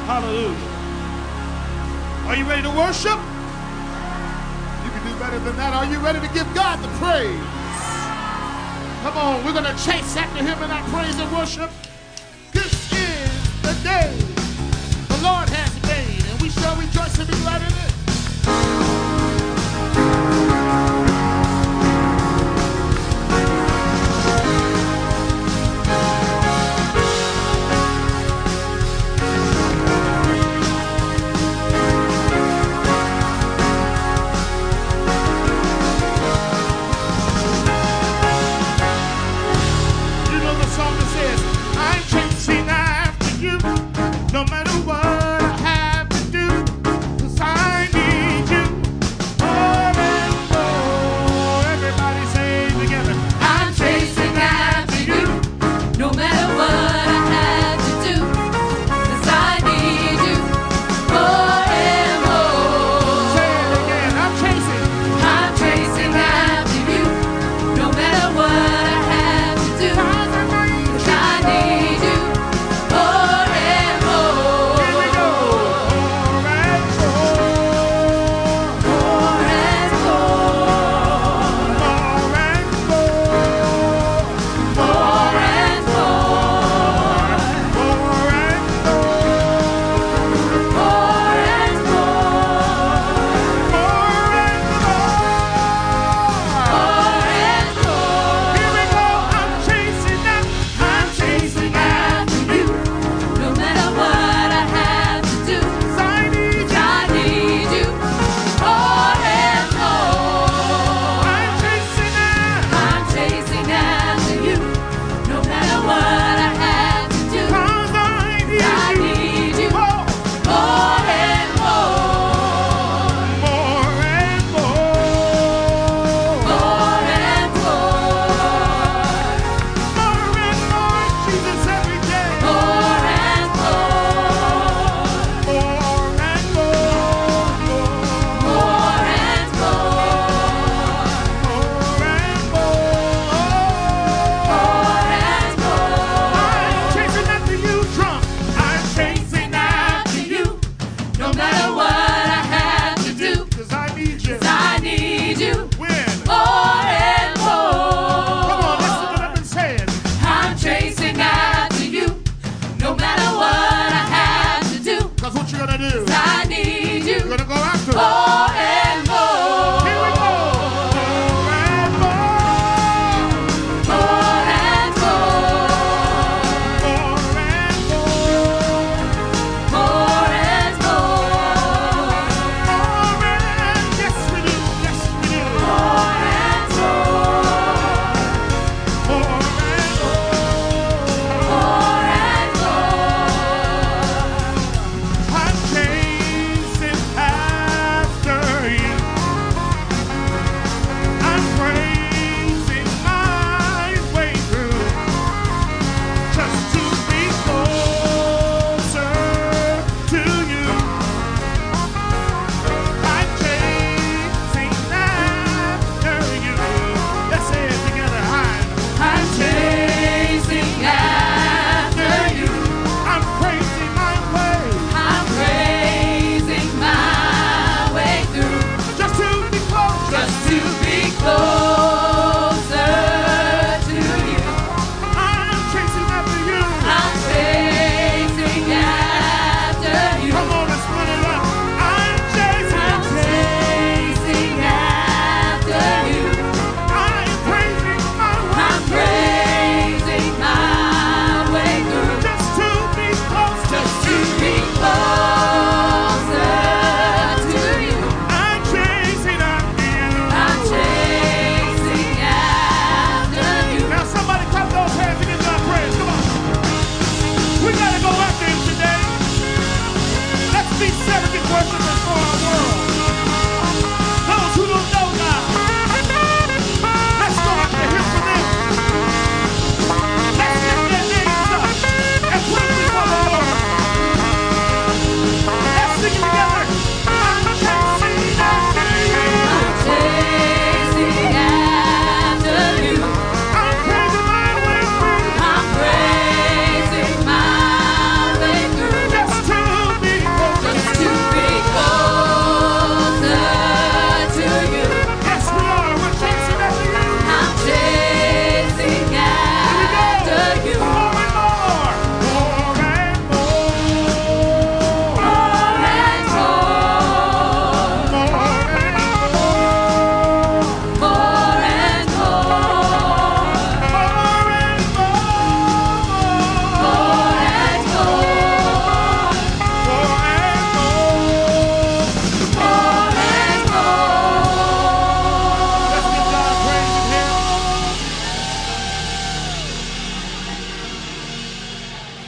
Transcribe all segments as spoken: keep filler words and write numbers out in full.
Hallelujah. Are you ready to worship? You can do better than that. Are you ready to give God the praise? Come on, we're going to chase after him in our praise and worship. This is the day the Lord has made, and we shall rejoice and be glad in it. No matter what I have to do, 'cause I need you.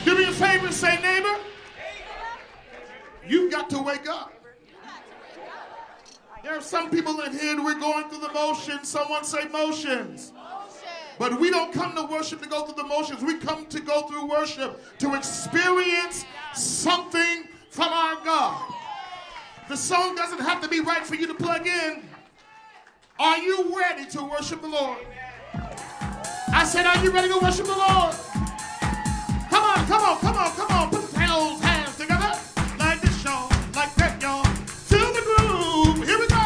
Do me a favor and say, neighbor, you've got to wake up. There are some people in here that we're going through the motions. Someone say motions. But we don't come to worship to go through the motions. We come to go through worship to experience something from our God. The song doesn't have to be right for you to plug in. Are you ready to worship the Lord? I said, are you ready to worship the Lord? Come on, come on, come on, come on. Put those hands together. Like this, y'all. Like that, y'all. Feel the groove. Here we go.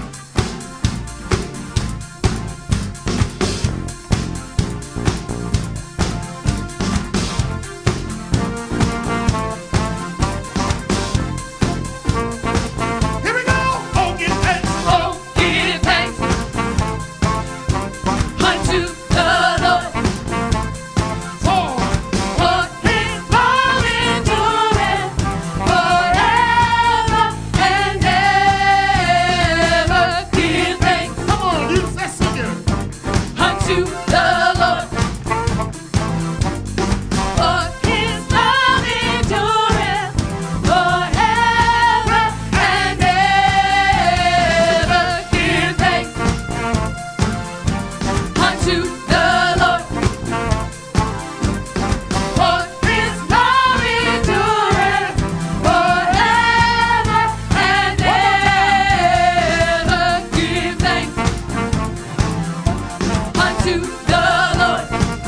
Here we go. Oh, give thanks. Oh, give thanks unto the Lord. For For his love endureth forever and ever. Give thanks come on, you let's sing it. unto the Lord. For his love endureth forever and ever. Give thanks unto the Lord. For his love endureth forever and ever. Give thanks unto the Lord.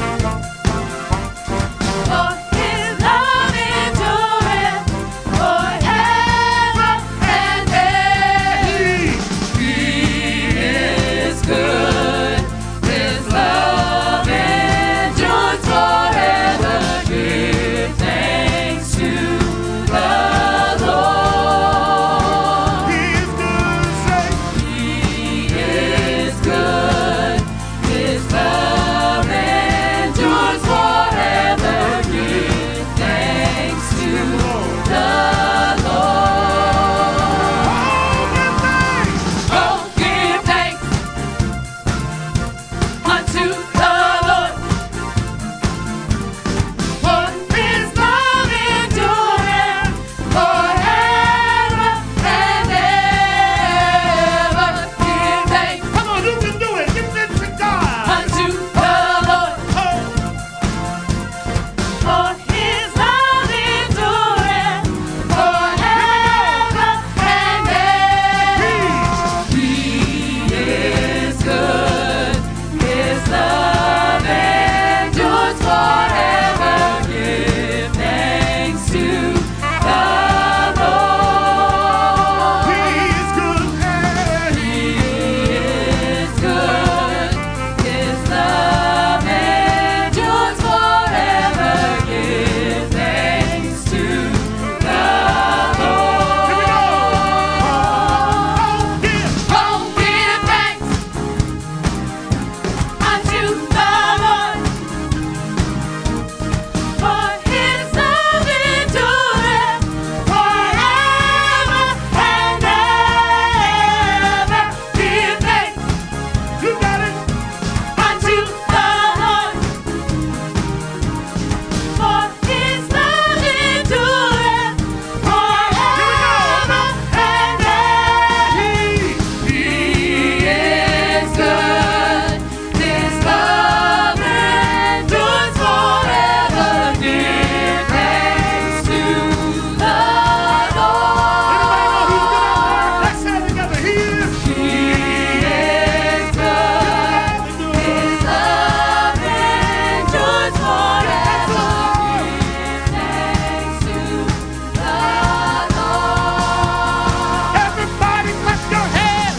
For his love endureth forever and ever. He is good. His love endures forever. Give thanks to the Lord. He is good, say. He is good. His love endures forever. Give thanks to the Lord. Oh, give thanks unto the Lord. For his love endureth forever and ever. Give thanks Come on, you can do it. Give thanks to God. unto the Lord. For his love endureth forever and ever. He is good. His love endures forever. Give thanks to the Lord. He is good. Hey. He is good. His love endures forever. Give thanks to the Lord. Oh, give thanks unto the Lord. For his love endureth forever and ever. Give thanks You got it. unto the Lord. For his love endureth forever and ever. He is good. His love endures forever. Give thanks to the Anybody know he's good out there? Lord. Let's say it together. He is. He is good. His love endures forever. Give thanks to the Lord. Everybody clap your hands.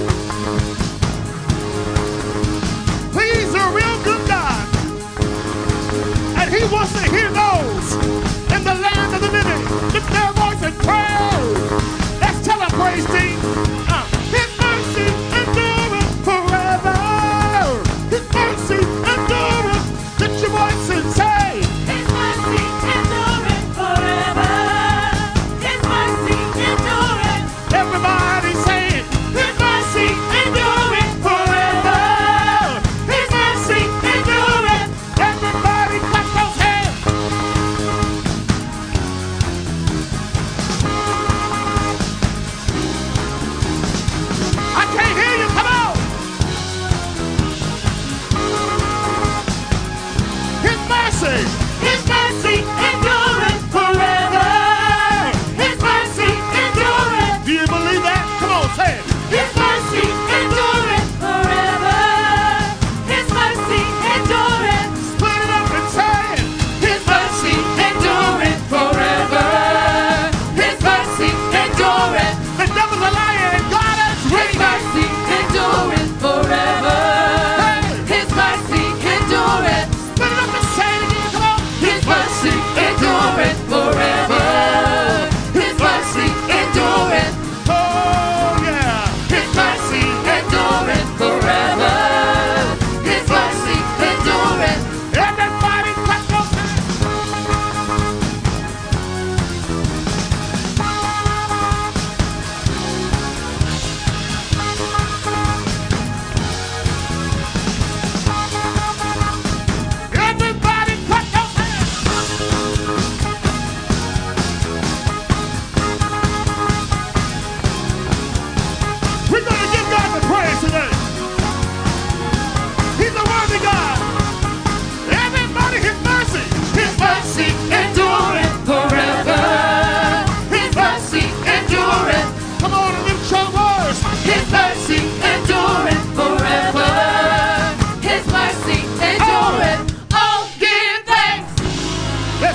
He's a real good God. And he wants to hear those in the land of the living. Lift their voice and praise. Let's tell him, praise team. Uh, his mercy endureth forever. His mercy endureth. Lift your voice and say, His mercy endureth forever. His mercy endureth. everybody say it. His mercy endureth forever. His mercy endureth. Everybody clap those hands.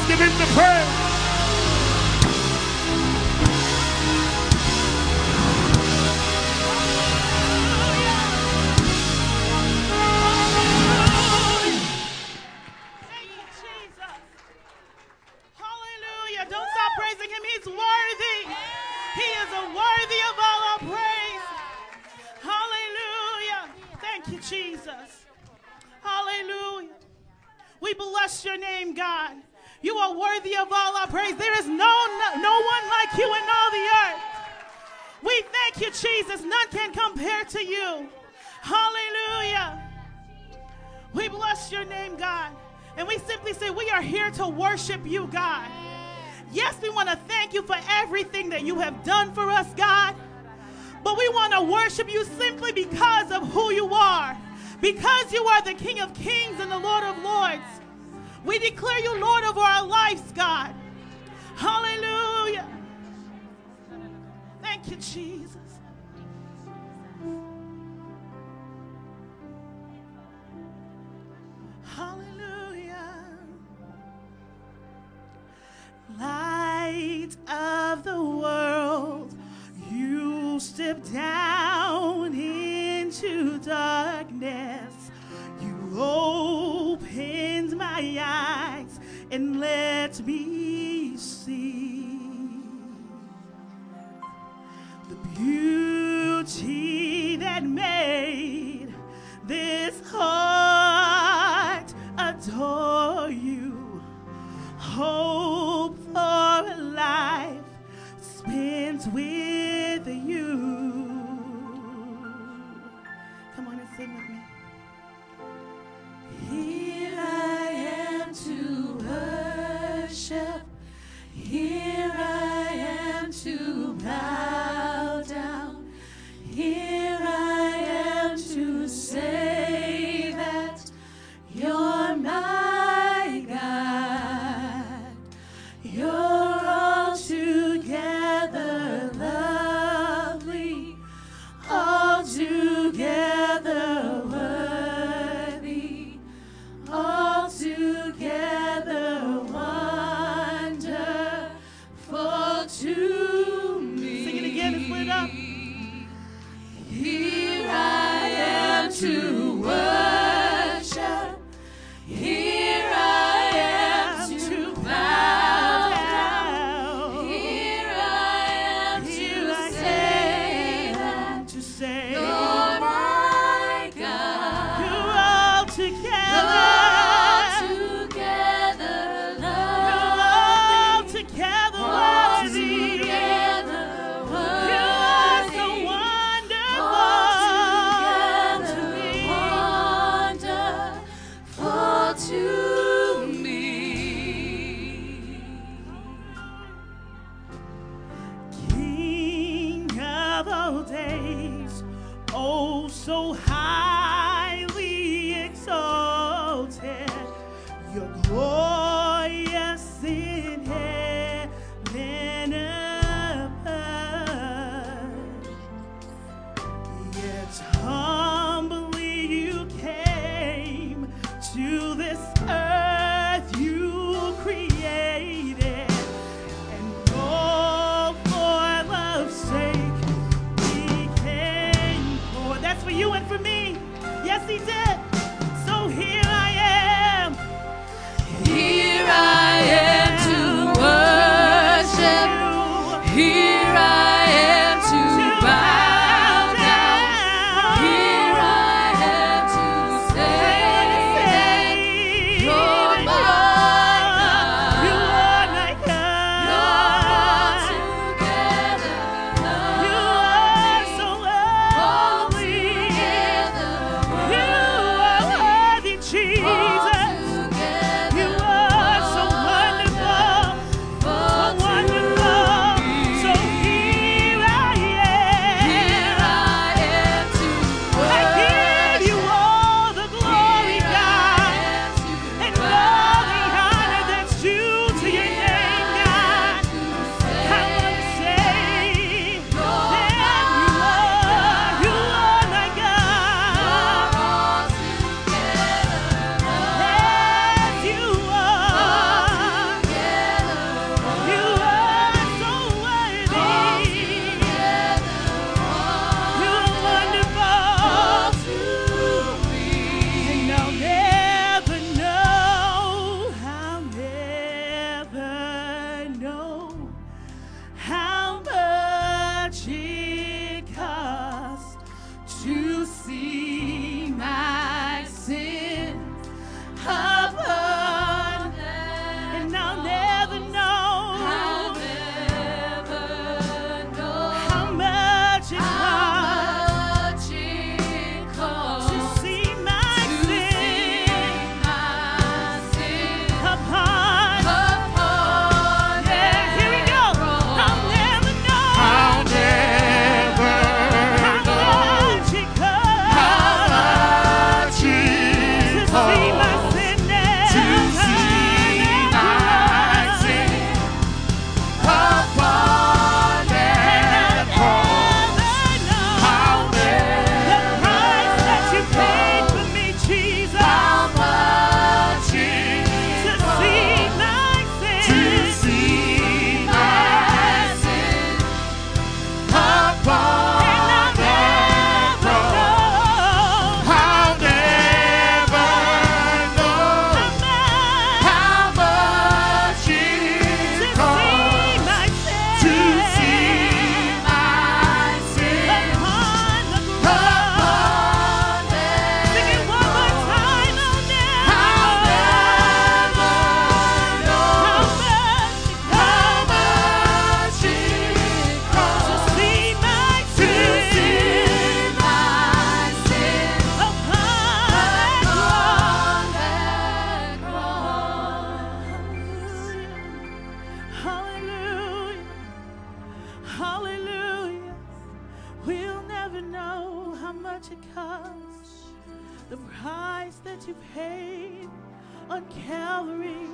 Let's give him the praise. Thank you, Jesus. Hallelujah. Don't stop praising him. He's worthy. He is a worthy of all our praise. Hallelujah. Thank you, Jesus. Hallelujah. We bless your name, God. You are worthy of all our praise. There is no, no, no one like you in all the earth. We thank you, Jesus. None can compare to you. Hallelujah. We bless your name, God. And we simply say we are here to worship you, God. Yes, we want to thank you for everything that you have done for us, God. But we want to worship you simply because of who you are. Because you are the King of Kings and the Lord of Lords. We declare you Lord over our lives, God. Hallelujah. Thank you, Jesus. Hallelujah. Light of the world, you step down into darkness. You opened my eyes and let me see the beauty that made this heart adore you. Hope for a life spent with you. Come on and sing with me. Here I am to worship. Here I am to bow down. Here I am to say that you're my God. You're altogether lovely, altogether worthy, altogether wonderful to me. Sing it again and split it up. Here I am to worship. Here I am to bow down. Here I am to say that to say you're my God. You're all together. You're all together worthy. You are so wonderful to me. King of all days, oh so highly exalted, you're glorious in heaven above. Yet humbly you came to this earth you created, and all for love's sake became poor. That's for you and for me. Hallelujah. Hallelujah. We'll never know how much it costs, the price that you paid on Calvary.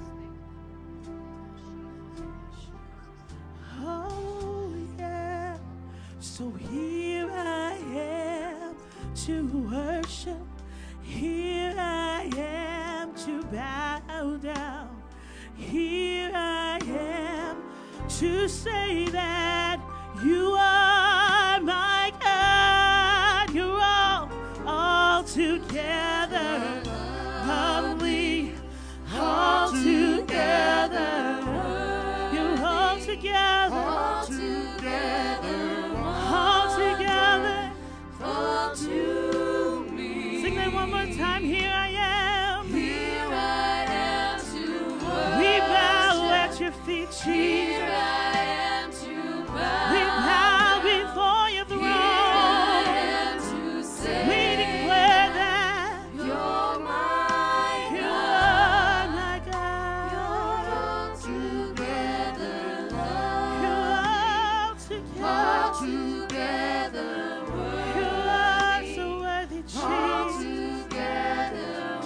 Oh, yeah. So here I am to worship. Here I am to bow down. Here I am to say that you are my God. You're all, all together lovely, all together. You're all together, all together, all together, all to me. Sing that one more time. Here I am. Here I am to worship. We bow at your feet, Jesus. Here I am to bow. We bow before your throne. Here I am to say, we declare that you're my God. You're my God. You're all together love. You're all together. All together worthy. You are so worthy, Jesus. All together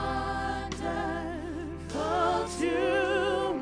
wonderful to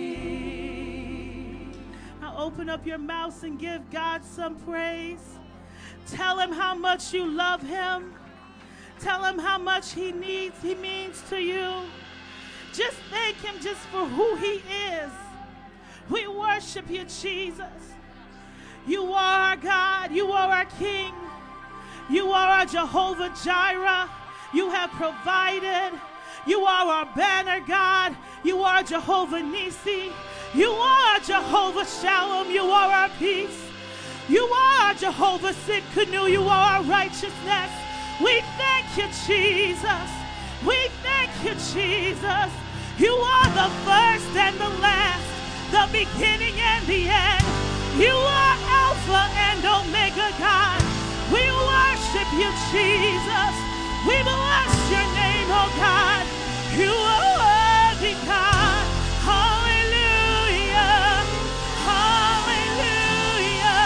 me. Now open up your mouths and give God some praise. Tell him how much you love him. Tell him how much he needs, he means to you. Just thank him just for who he is. We worship you, Jesus. You are our God. You are our King. You are our Jehovah Jireh. You have provided. You are our banner, God. You are Jehovah Nisi. You are Jehovah Shalom. You are our peace. You are Jehovah Sidkenu. You are our righteousness. We thank you, Jesus. We thank you, Jesus. You are the first and the last, the beginning and the end. You are Alpha and Omega, God. We worship you, Jesus. We bless your name, oh God. You are worthy, God. Hallelujah. Hallelujah.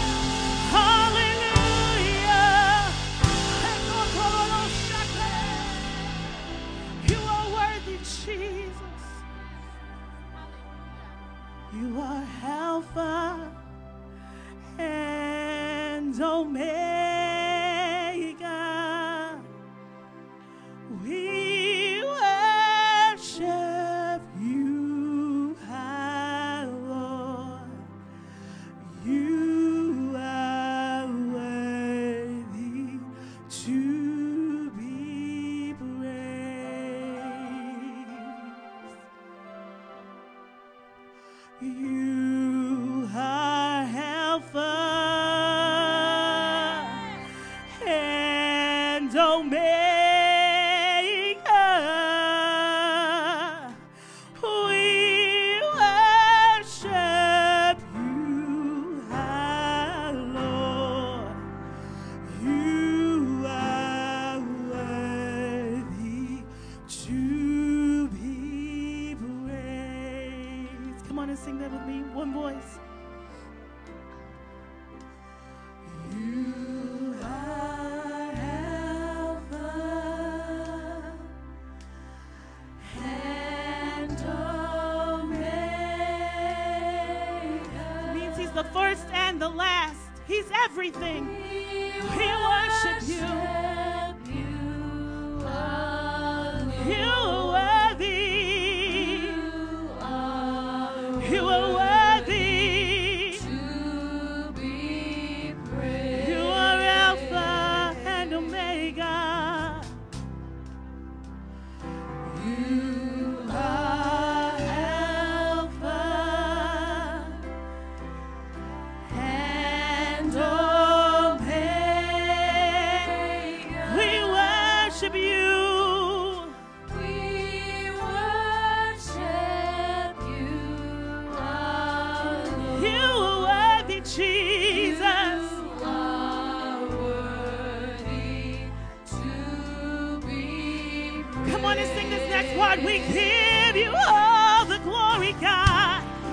Hallelujah. You are worthy, Jesus. You are Alpha and Omega. We worship you, our Lord. You are worthy to be praised. You are Alpha and Omega. We worship you, our Lord. You are worthy to be praised. Come on and sing that with me, one voice. You are Alpha and Omega. Means he's the first and the last. He's everything. We worship you. You are worthy. You are worthy to be praised. You are Alpha and Omega. You are Alpha and Omega. We worship you. We worship you, our Lord. You are worthy, Jesus. You are worthy to be praised. Come on and sing this next part. We give you all the glory, God.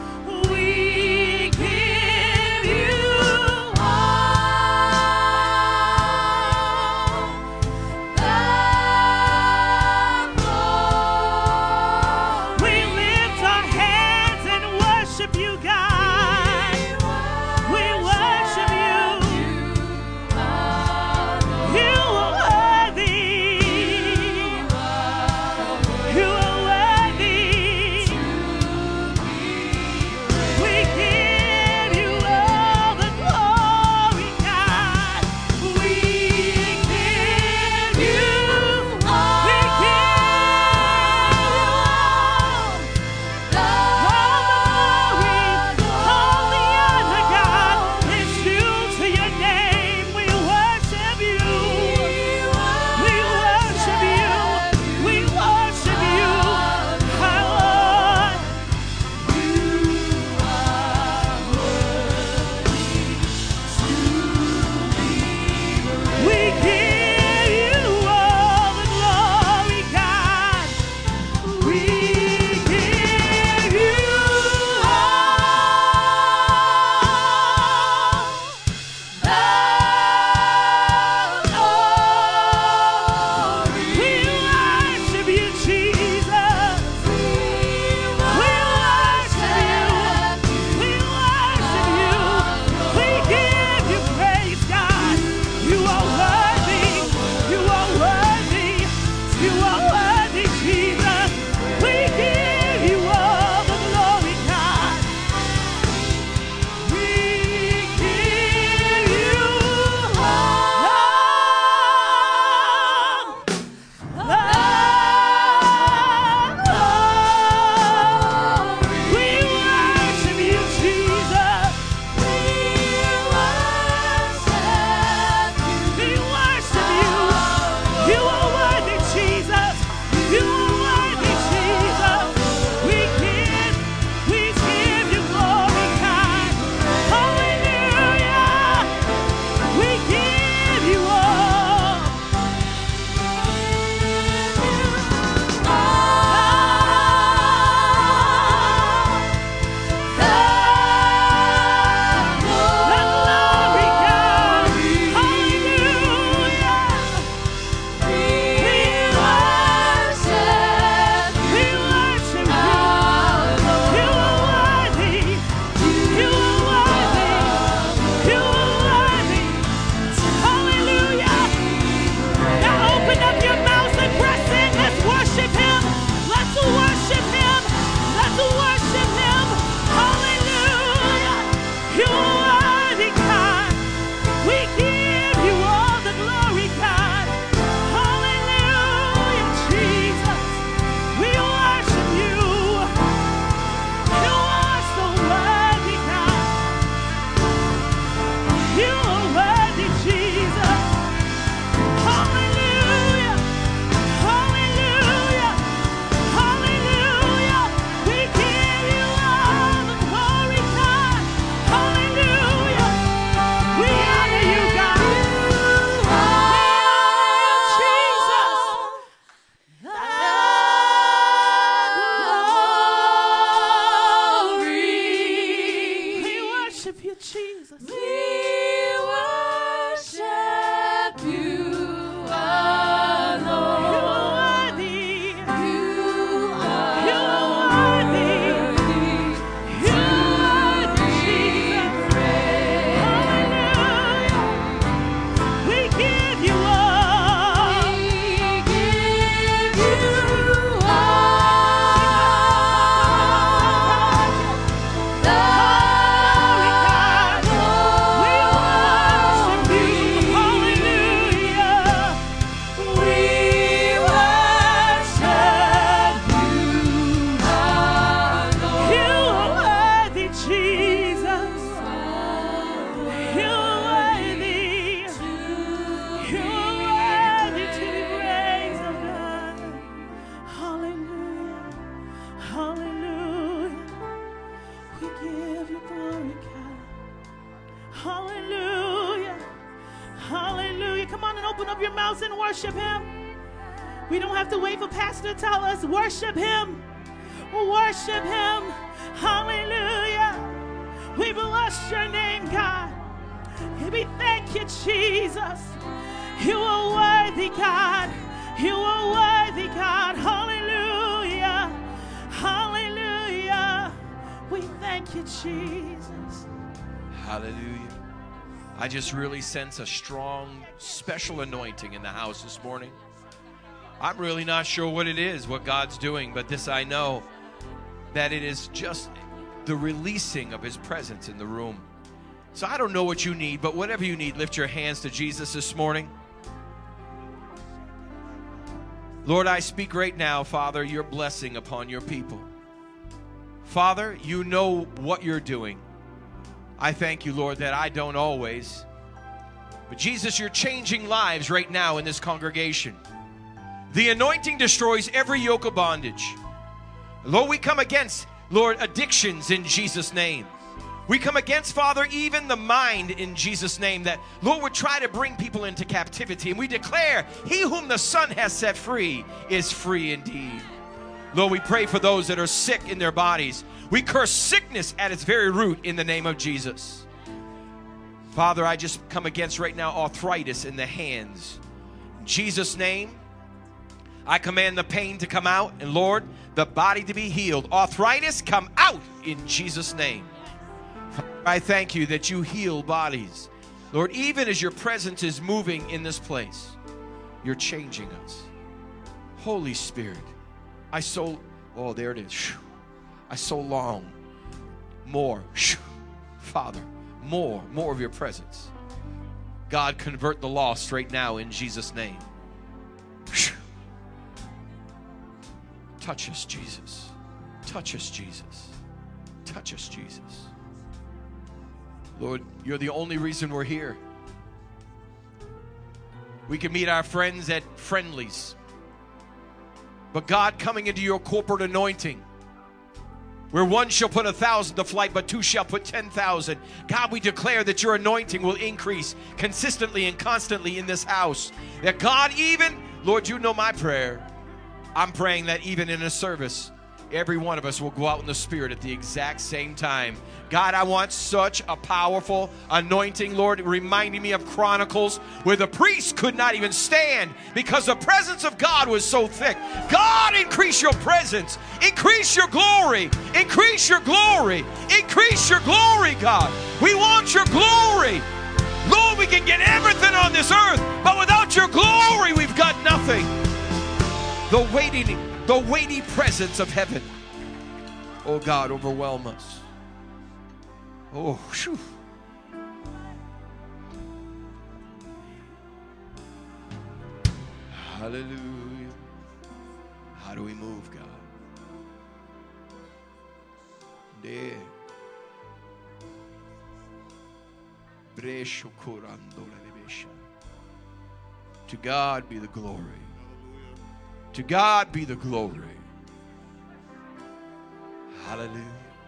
open up your mouths and worship him. We don't have to wait for Pastor to tell us. Worship him. Worship him. Hallelujah. We bless your name, God. We thank you, Jesus. You are worthy, God. You are worthy, God. Hallelujah. Hallelujah. We thank you, Jesus. Hallelujah. I just really sense a strong, special anointing in the house this morning. I'm really not sure what it is, what God's doing, but this I know, that it is just the releasing of his presence in the room. So I don't know what you need, but whatever you need, lift your hands to Jesus this morning. Lord, I speak right now, Father, your blessing upon your people. Father, you know what you're doing. I thank you, Lord, that I don't always. But Jesus, you're changing lives right now in this congregation. The anointing destroys every yoke of bondage. Lord, we come against, Lord, addictions in Jesus' name. We come against, Father, even the mind in Jesus' name that, Lord, would try to bring people into captivity. And we declare, he whom the Son has set free is free indeed. Lord, we pray for those that are sick in their bodies. We curse sickness at its very root in the name of Jesus. Father, I just come against right now arthritis in the hands. In Jesus' name, I command the pain to come out, and Lord, the body to be healed. Arthritis, come out in Jesus' name. Father, I thank you that you heal bodies. Lord, even as your presence is moving in this place, you're changing us. Holy Spirit, I so, oh, there it is. I so long more, Father, more, more of your presence. God, convert the lost right now in Jesus' name. Touch us, Jesus. Touch us, Jesus. Touch us, Jesus. Lord, you're the only reason we're here. We can meet our friends at friendlies. But God, coming into your corporate anointing, where one shall put a thousand to flight, but two shall put ten thousand. God, we declare that your anointing will increase consistently and constantly in this house. That God, even, Lord, you know my prayer. I'm praying that even in a service, every one of us will go out in the Spirit at the exact same time. God, I want such a powerful anointing, Lord, reminding me of Chronicles where the priest could not even stand because the presence of God was so thick. God, increase your presence. Increase your glory. Increase your glory. Increase your glory, God. We want your glory. Lord, we can get everything on this earth, but without your glory, we've got nothing. The weighty, the weighty presence of heaven. Oh God, overwhelm us. Oh, whew. Hallelujah. How do we move, God? De. To God be the glory. To God be the glory. Hallelujah.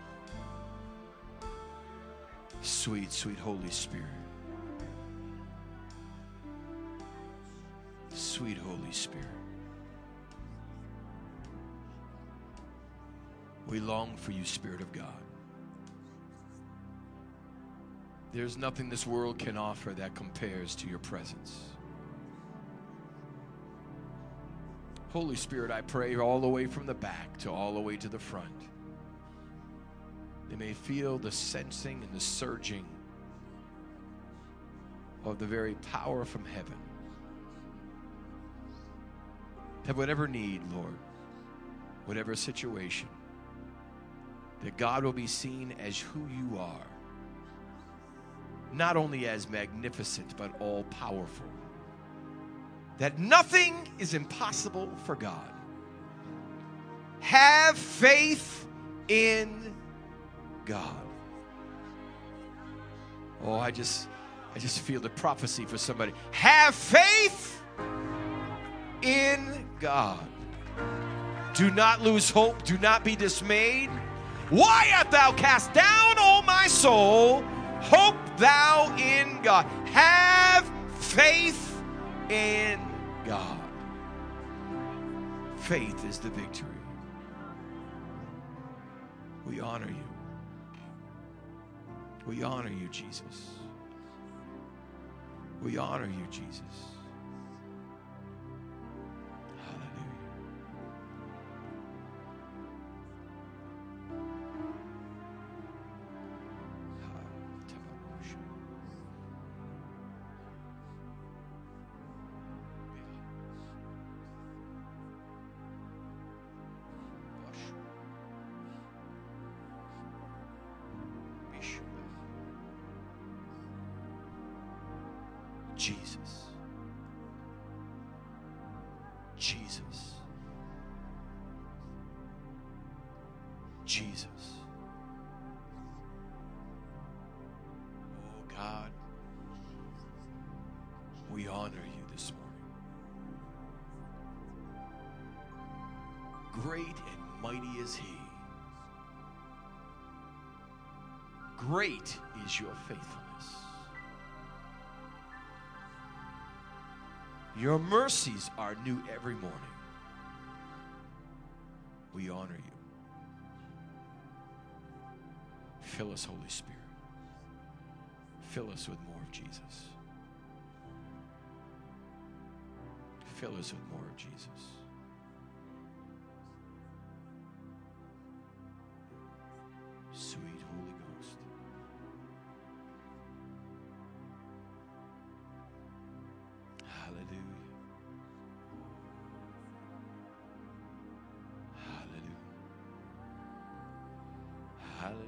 Sweet, sweet Holy Spirit. Sweet Holy Spirit. We long for you, Spirit of God. There's nothing this world can offer that compares to your presence. Holy Spirit, I pray all the way from the back to all the way to the front. They may feel the sensing and the surging of the very power from heaven. Have whatever need, Lord, whatever situation, that God will be seen as who you are. Not only as magnificent, but all-powerful. That nothing is impossible for God. Have faith in God. Oh, I just, I just feel the prophecy for somebody. Have faith in God. Do not lose hope. Do not be dismayed. Why art thou cast down, O my soul? Hope thou in God. Have faith in God. Faith is the victory. We honor you. We honor you, Jesus. We honor you, Jesus. Jesus. Jesus. Jesus. Oh God, we honor you this morning. Great and mighty is He. Great is your faithfulness. Your mercies are new every morning. We honor you. Fill us, Holy Spirit. Fill us with more of Jesus. Fill us with more of Jesus. Sweet Holy Ghost. Hallelujah. Hallelujah. Hallelujah.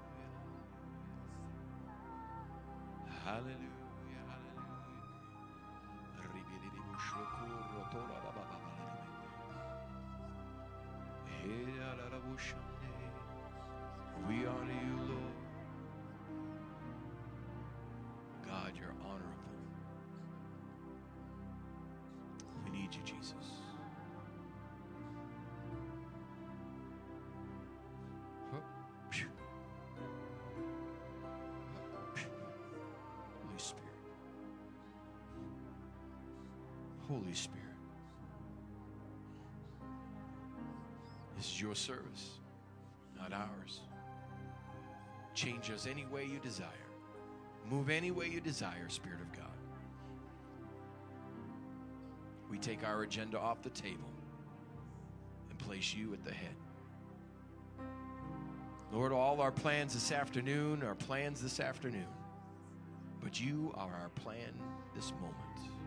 Hallelujah. We honor you, Lord. God, you're honorable. We need you, Jesus. Holy Spirit. Holy Spirit. This is your service, not ours. Change us any way you desire. Move any way you desire, Spirit of God. We take our agenda off the table and place you at the head. Lord, all our plans this afternoon are plans this afternoon, but you are our plan this moment.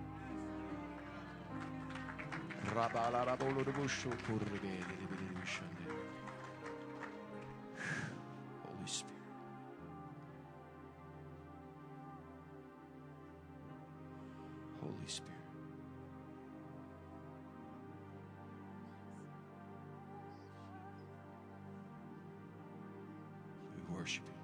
Holy Spirit. Holy Spirit. We worship you.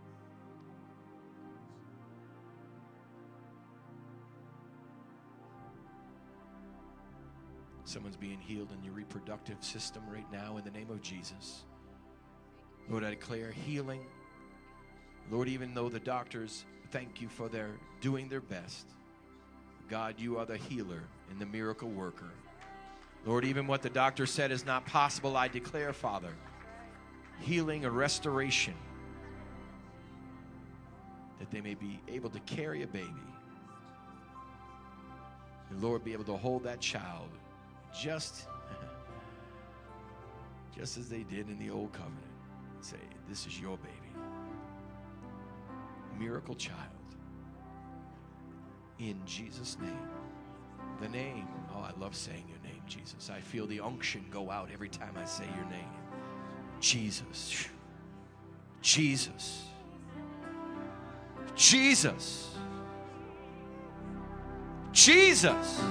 Someone's being healed in your reproductive system right now in the name of Jesus. Lord, I declare healing. Lord, even though the doctors thank you for their doing their best, God, you are the healer and the miracle worker. Lord, even what the doctor said is not possible, I declare, Father, healing and restoration, that they may be able to carry a baby. And Lord, be able to hold that child just, just as they did in the old covenant. Say, this is your baby. Miracle child. In Jesus' name. The name. Oh, I love saying your name, Jesus. I feel the unction go out every time I say your name. Jesus. Jesus. Jesus. Jesus.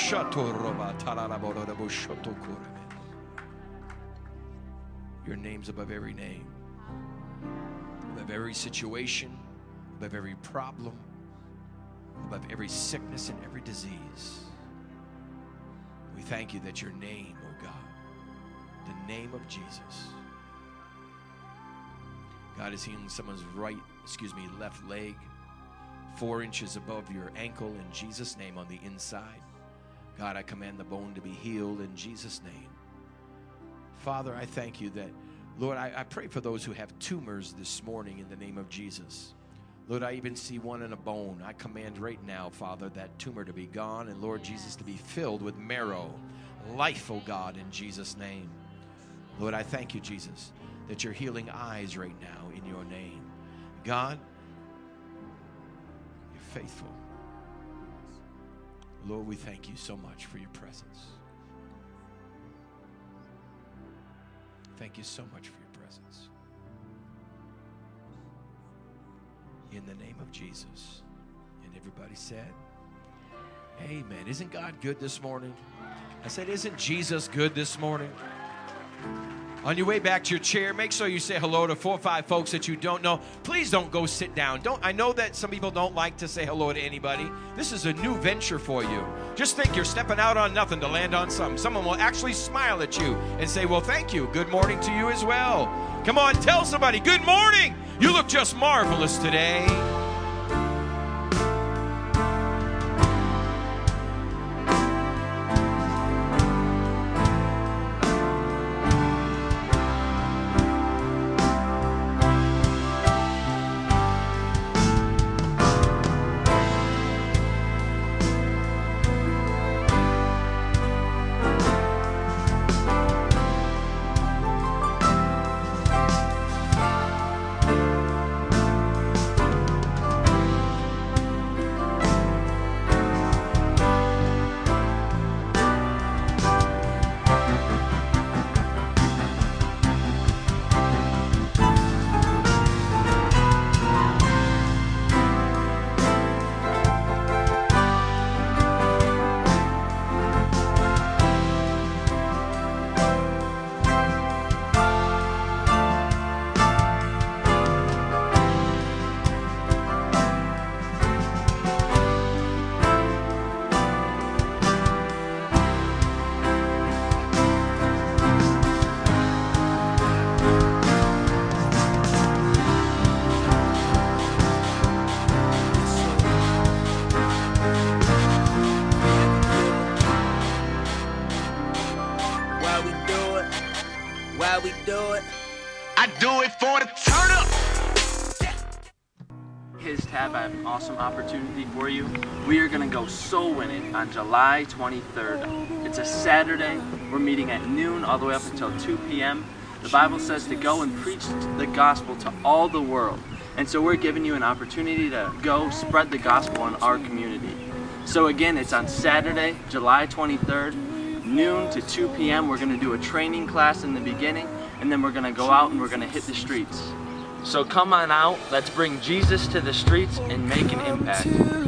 Your name's above every name, above every situation, above every problem, above every sickness and every disease. We thank you that your name, oh God, the name of Jesus, God, is healing someone's right, excuse me, left leg, four inches above your ankle in Jesus' name on the inside. God, I command the bone to be healed in Jesus' name. Father, I thank you that, Lord, I, I pray for those who have tumors this morning in the name of Jesus. Lord, I even see one in a bone. I command right now, Father, that tumor to be gone, and Lord Jesus, to be filled with marrow, life, oh God, in Jesus' name. Lord, I thank you, Jesus, that you're healing eyes right now in your name. God, you're faithful. Lord, we thank you so much for your presence. Thank you so much for your presence. In the name of Jesus. And everybody said, amen. Isn't God good this morning? I said, isn't Jesus good this morning? On your way back to your chair, make sure you say hello to four or five folks that you don't know. Please don't go sit down. Don't. I know that some people don't like to say hello to anybody. This is a new venture for you. Just think you're stepping out on nothing to land on something. Someone will actually smile at you and say, well, thank you. Good morning to you as well. Come on, tell somebody, good morning. You look just marvelous today. I have an awesome opportunity for you. We are going to go soul winning on July twenty-third. It's a Saturday. We're meeting at noon all the way up until two p m The Bible says to go and preach the gospel to all the world. And so we're giving you an opportunity to go spread the gospel in our community. So again, it's on Saturday, July twenty-third, noon to two p m We're going to do a training class in the beginning, and then we're going to go out and we're going to hit the streets. So come on out, let's bring Jesus to the streets and make an impact.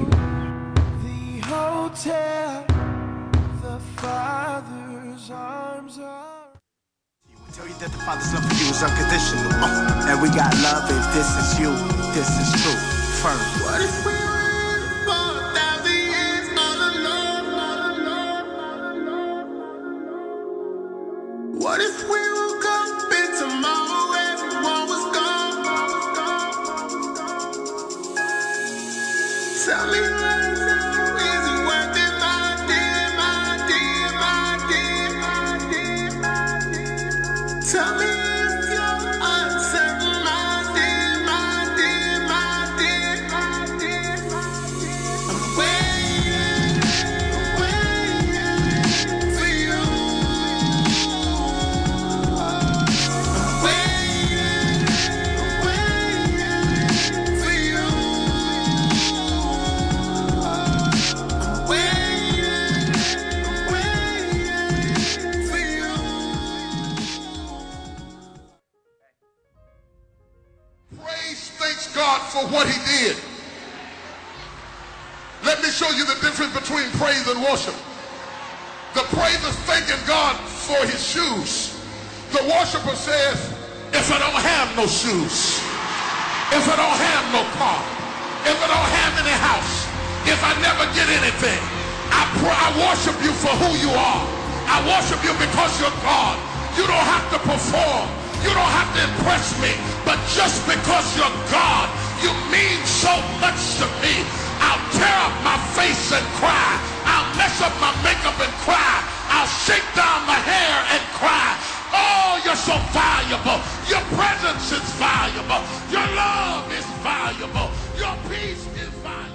The hotel, the Father's arms are. He will tell you that the Father's love for you is unconditional. Uh, and we got love, and this is you, this is true. First. What if we were in for a thousand years all alone, all alone, all alone? What if we woke up and tomorrow everyone was gone? Tell me right now, is it worth it, my dear, my dear, my dear, my dear, my dear? Tell me if you're uncertain, my dear, my dear, my dear, my dear, my dear. I'm waiting, waiting for you. I'm waiting, waiting for you. For what he did. Let me show you the difference between praise and worship. The praise is thanking God for his shoes. The worshiper says, if I don't have no shoes, if I don't have no car, if I don't have any house, if I never get anything, I, pray, I worship you for who you are. I worship you because you're God. You don't have to perform. You don't have to impress me. But just because you're God, You mean so much to me. I'll tear up my face and cry. I'll mess up my makeup and cry. I'll shake down my hair and cry. Oh, you're so valuable. Your presence is valuable. Your love is valuable. Your peace is valuable.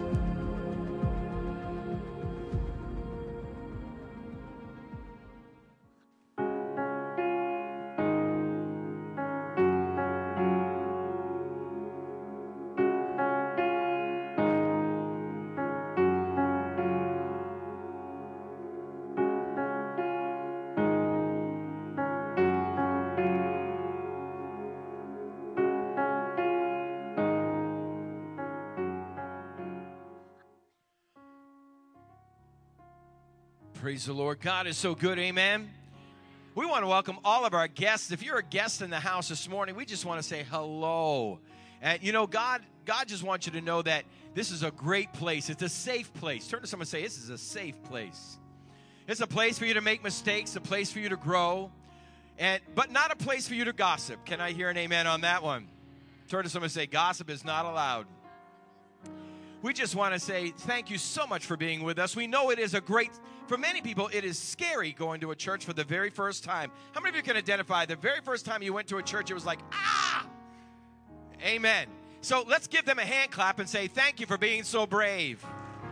Praise the Lord. God is so good. Amen. We want to welcome all of our guests. If you're a guest in the house this morning, we just want to say hello. And you know, God, God just wants you to know that this is a great place. It's a safe place. Turn to someone and say, this is a safe place. It's a place for you to make mistakes, a place for you to grow, and but not a place for you to gossip. Can I hear an amen on that one? Turn to someone and say, gossip is not allowed. We just want to say thank you so much for being with us. We know it is a great, for many people, it is scary going to a church for the very first time. How many of you can identify the very first time you went to a church, it was like, ah! Amen. So let's give them a hand clap and say thank you for being so brave.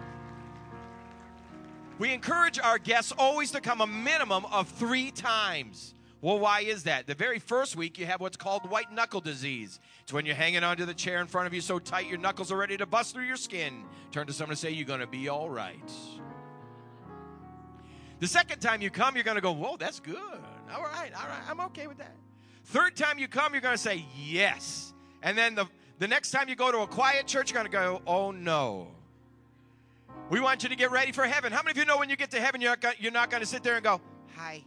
We encourage our guests always to come a minimum of three times. Well, why is that? The very first week, you have what's called white knuckle disease. It's when you're hanging onto the chair in front of you so tight your knuckles are ready to bust through your skin. Turn to someone and say, you're going to be all right. The second time you come, you're going to go, whoa, that's good. All right, all right, I'm okay with that. Third time you come, you're going to say, yes. And then the, the next time you go to a quiet church, you're going to go, oh, no. We want you to get ready for heaven. How many of you know when you get to heaven, you're not, you're not going to sit there and go, hi.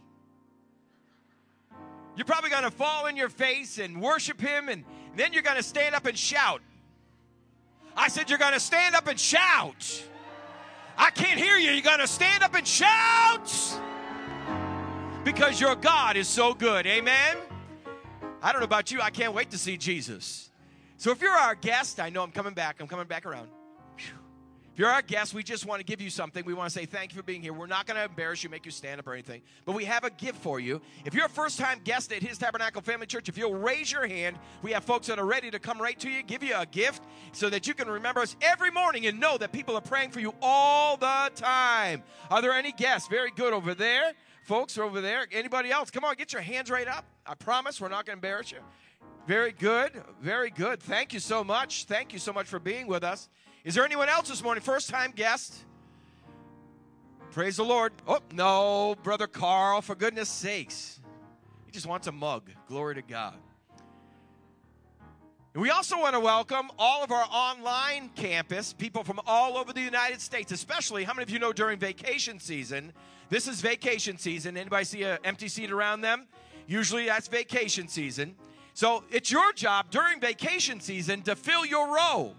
You're probably going to fall on your face and worship him, and then you're going to stand up and shout. I said you're going to stand up and shout. I can't hear you. You're going to stand up and shout because your God is so good. Amen? I don't know about you. I can't wait to see Jesus. So if you're our guest, I know I'm coming back. I'm coming back around. If you're our guest, we just want to give you something. We want to say thank you for being here. We're not going to embarrass you, make you stand up or anything. But we have a gift for you. If you're a first-time guest at His Tabernacle Family Church, if you'll raise your hand, we have folks that are ready to come right to you, give you a gift so that you can remember us every morning and know that people are praying for you all the time. Are there any guests? Very good over there. Folks over there. Anybody else? Come on, get your hands right up. I promise we're not going to embarrass you. Very good. Very good. Thank you so much. Thank you so much for being with us. Is there anyone else this morning? First-time guest? Praise the Lord. Oh, no, Brother Carl, for goodness sakes. He just wants a mug. Glory to God. And we also want to welcome all of our online campus, people from all over the United States, especially, how many of you know during vacation season, this is vacation season. Anybody see an empty seat around them? Usually that's vacation season. So it's your job during vacation season to fill your row.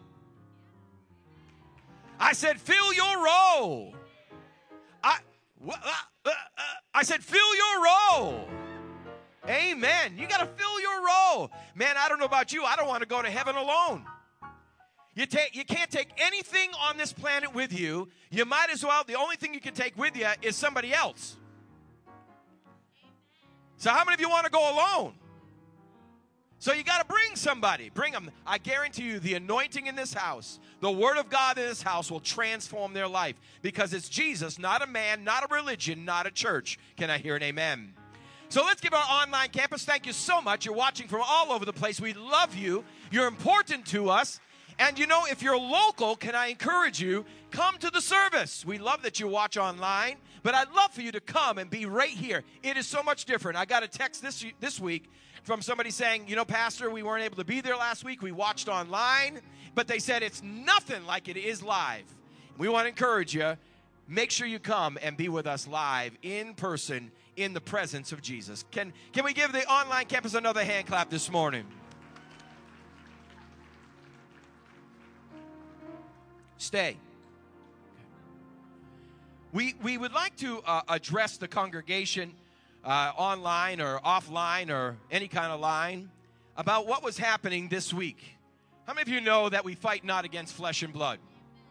I said, fill your row. I, uh, uh, uh, I said, fill your row. Amen. You got to fill your row. Man, I don't know about you. I don't want to go to heaven alone. You, take, you can't take anything on this planet with you. You might as well, the only thing you can take with you is somebody else. So how many of you want to go alone? So you got to bring somebody. Bring them. I guarantee you the anointing in this house, the word of God in this house will transform their life because it's Jesus, not a man, not a religion, not a church. Can I hear an amen? So let's give our online campus. Thank you so much. You're watching from all over the place. We love you. You're important to us. And you know, if you're local, can I encourage you, come to the service. We love that you watch online, but I'd love for you to come and be right here. It is so much different. I got a text this, this week from somebody saying, you know, Pastor, we weren't able to be there last week. We watched online, but they said it's nothing like it is live. We want to encourage you. Make sure you come and be with us live in person in the presence of Jesus. Can, can we give the online campus another hand clap this morning? Stay. We, we would like to uh, address the congregation uh, online or offline or any kind of line about what was happening this week. How many of you know that we fight not against flesh and blood?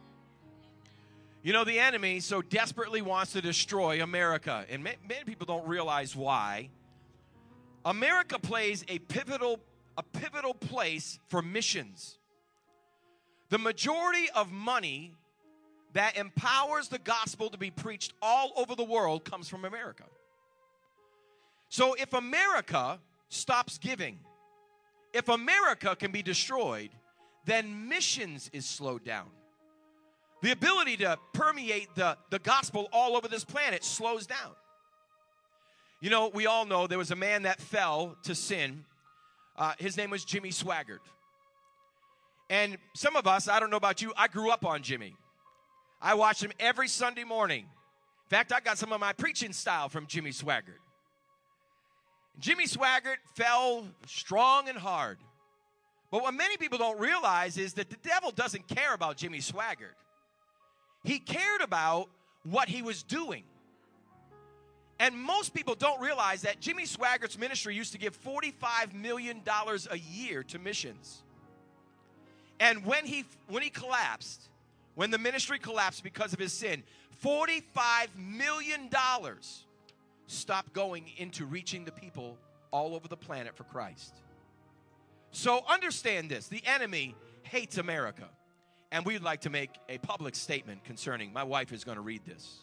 You know, the enemy so desperately wants to destroy America, and many, many people don't realize why. America plays a pivotal, a pivotal place for missions. The majority of money that empowers the gospel to be preached all over the world comes from America. So if America stops giving, if America can be destroyed, then missions is slowed down. The ability to permeate the, the gospel all over this planet slows down. You know, we all know there was a man that fell to sin. Uh, his name was Jimmy Swaggart. And some of us, I don't know about you, I grew up on Jimmy. I watched him every Sunday morning. In fact, I got some of my preaching style from Jimmy Swaggart. Jimmy Swaggart fell strong and hard. But what many people don't realize is that the devil doesn't care about Jimmy Swaggart. He cared about what he was doing. And most people don't realize that Jimmy Swaggart's ministry used to give forty-five million dollars a year to missions. And when he when he collapsed, when the ministry collapsed because of his sin, forty-five million dollars stopped going into reaching the people all over the planet for Christ. So understand this, the enemy hates America. And we'd like to make a public statement concerning, my wife is going to read this.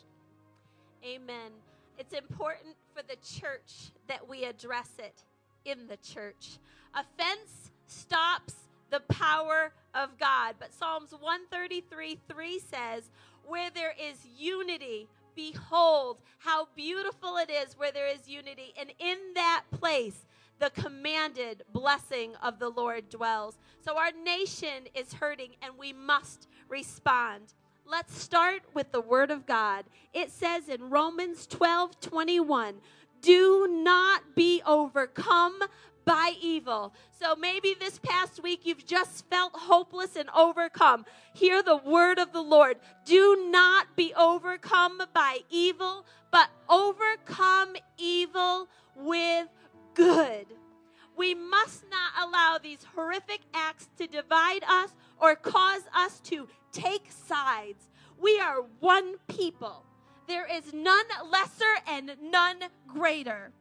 Amen. It's important for the church that we address it in the church. Offense stops the power of God. But Psalms one thirty-three three says, where there is unity, behold, how beautiful it is where there is unity. And in that place, the commanded blessing of the Lord dwells. So our nation is hurting, and we must respond. Let's start with the word of God. It says in Romans twelve twenty-one, do not be overcome by evil. So maybe this past week you've just felt hopeless and overcome. Hear the word of the Lord. Do not be overcome by evil, but overcome evil with good. We must not allow these horrific acts to divide us or cause us to take sides. We are one people. There is none lesser and none greater.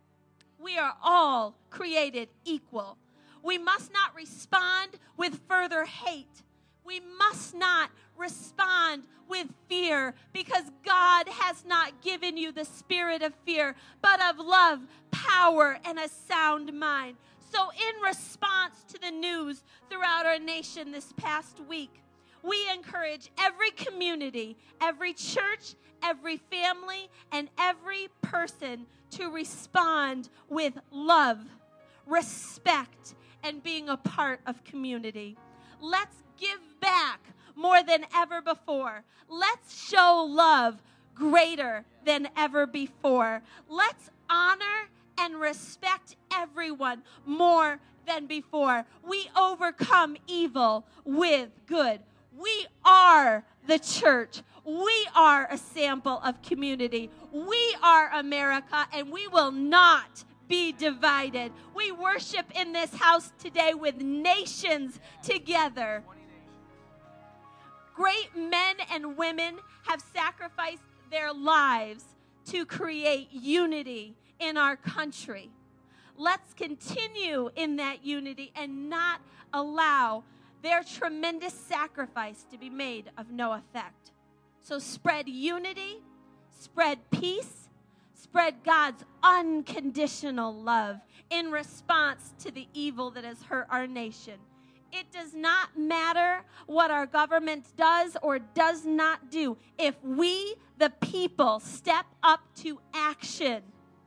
We are all created equal. We must not respond with further hate. We must not respond with fear, because God has not given you the spirit of fear, but of love, power, and a sound mind. So in response to the news throughout our nation this past week, we encourage every community, every church, every family, and every person to respond with love, respect, and being a part of community. Let's give back more than ever before. Let's show love greater than ever before. Let's honor and respect everyone more than before. We overcome evil with good. We are the church. We are a sample of community. We are America, and we will not be divided. We worship in this house today with nations together. Great men and women have sacrificed their lives to create unity in our country. Let's continue in that unity and not allow their tremendous sacrifice to be made of no effect. So spread unity, spread peace, spread God's unconditional love in response to the evil that has hurt our nation. It does not matter what our government does or does not do. If we, the people, step up to action,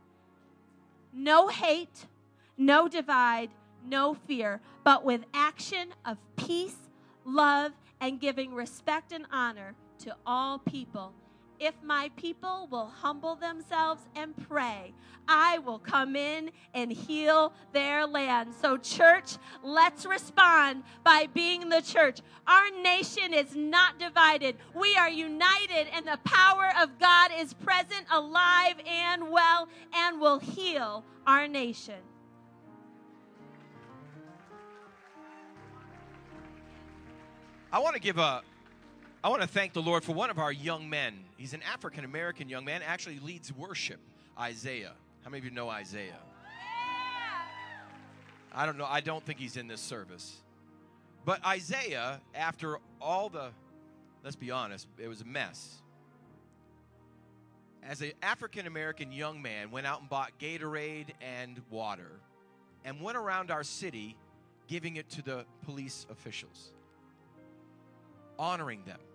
no hate, no divide, no fear, but with action of peace, love, and giving respect and honor to all people. If my people will humble themselves and pray, I will come in and heal their land. So church, let's respond by being the church. Our nation is not divided. We are united, and the power of God is present, alive, and well, and will heal our nation. I want to give a, I want to thank the Lord for one of our young men. He's an African-American young man, actually leads worship, Isaiah. How many of you know Isaiah? I don't know. I don't think he's in this service. But Isaiah, after all the, let's be honest, it was a mess. As an African-American young man, went out and bought Gatorade and water and went around our city giving it to the police officials, honoring them.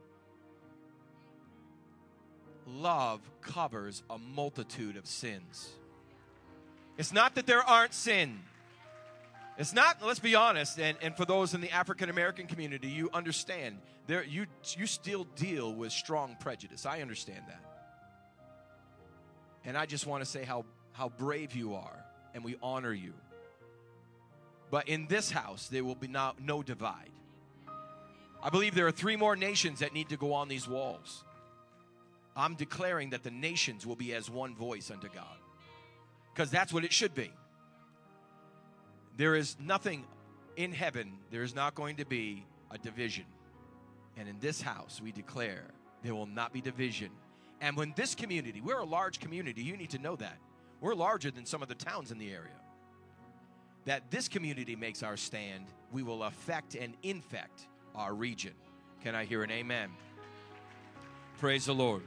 Love covers a multitude of sins. It's not that there aren't sin. It's not, let's be honest, and, and for those in the African-American community, you understand, there you you still deal with strong prejudice. I understand that. And I just want to say how, how brave you are, and we honor you. But in this house, there will be no, no divide. I believe there are three more nations that need to go on these walls. I'm declaring that the nations will be as one voice unto God, because that's what it should be. There is nothing in heaven, there is not going to be a division. And in this house, we declare there will not be division. And when this community, we're a large community, you need to know that. We're larger than some of the towns in the area. That this community makes our stand, we will affect and infect our region. Can I hear an amen? Praise the Lord.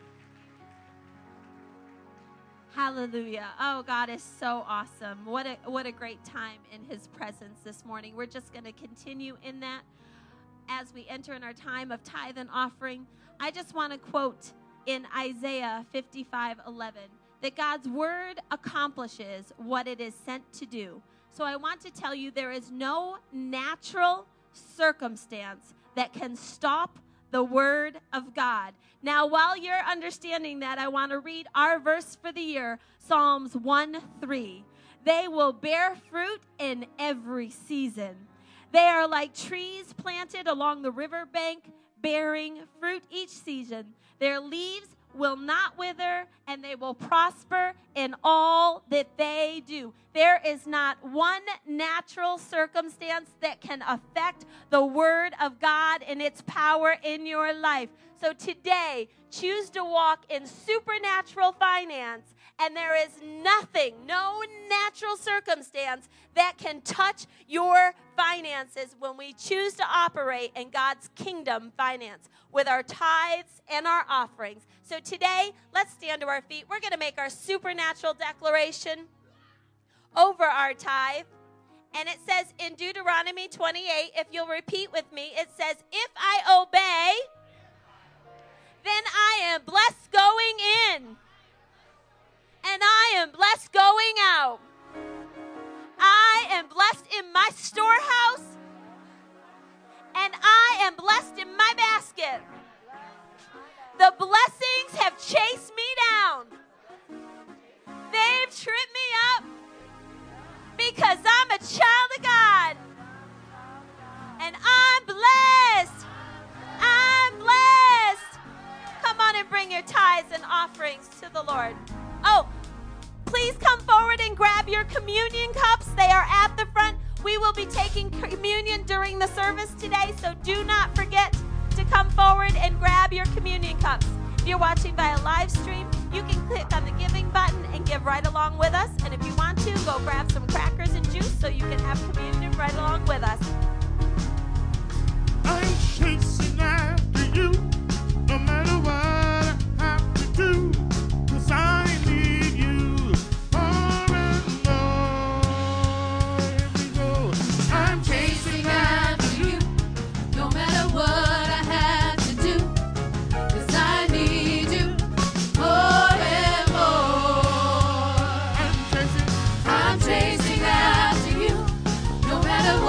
Hallelujah. Oh, God is so awesome. What a what a great time in his presence this morning. We're just going to continue in that as we enter in our time of tithe and offering. I just want to quote in Isaiah fifty-five eleven that God's word accomplishes what it is sent to do. So I want to tell you there is no natural circumstance that can stop the word of God. Now, while you're understanding that, I want to read our verse for the year, Psalms one three. They will bear fruit in every season. They are like trees planted along the riverbank, bearing fruit each season. Their leaves will not wither, and they will prosper in all that they do. There is not one natural circumstance that can affect the word of God and its power in your life. So today, choose to walk in supernatural finance, and there is nothing, no natural circumstance that can touch your finances when we choose to operate in God's kingdom finance with our tithes and our offerings. So today, let's stand to our feet. We're going to make our supernatural declaration over our tithe. And it says in Deuteronomy twenty-eight, if you'll repeat with me, it says, if I obey, then I am blessed going in, and I am blessed going out. I am blessed in my storehouse, and I am blessed in my basket. The blessings have chased me down. They've tripped me up because I'm a child of God, and I'm blessed. I'm blessed. Come on and bring your tithes and offerings to the Lord. Oh, please come forward and grab your communion cups. They are at the front. We will be taking communion during the service today, so do not forget to come forward and grab your communion cups. If you're watching via live stream, you can click on the giving button and give right along with us. And if you want to, go grab some crackers and juice so you can have communion right along with us. I'm chasing after you, no matter what I have to do, 'cause I need you all and all. Here we go. I'm chasing after you, No matter what I have to do, 'cause I need you more and more. I'm chasing, I'm chasing after you, no matter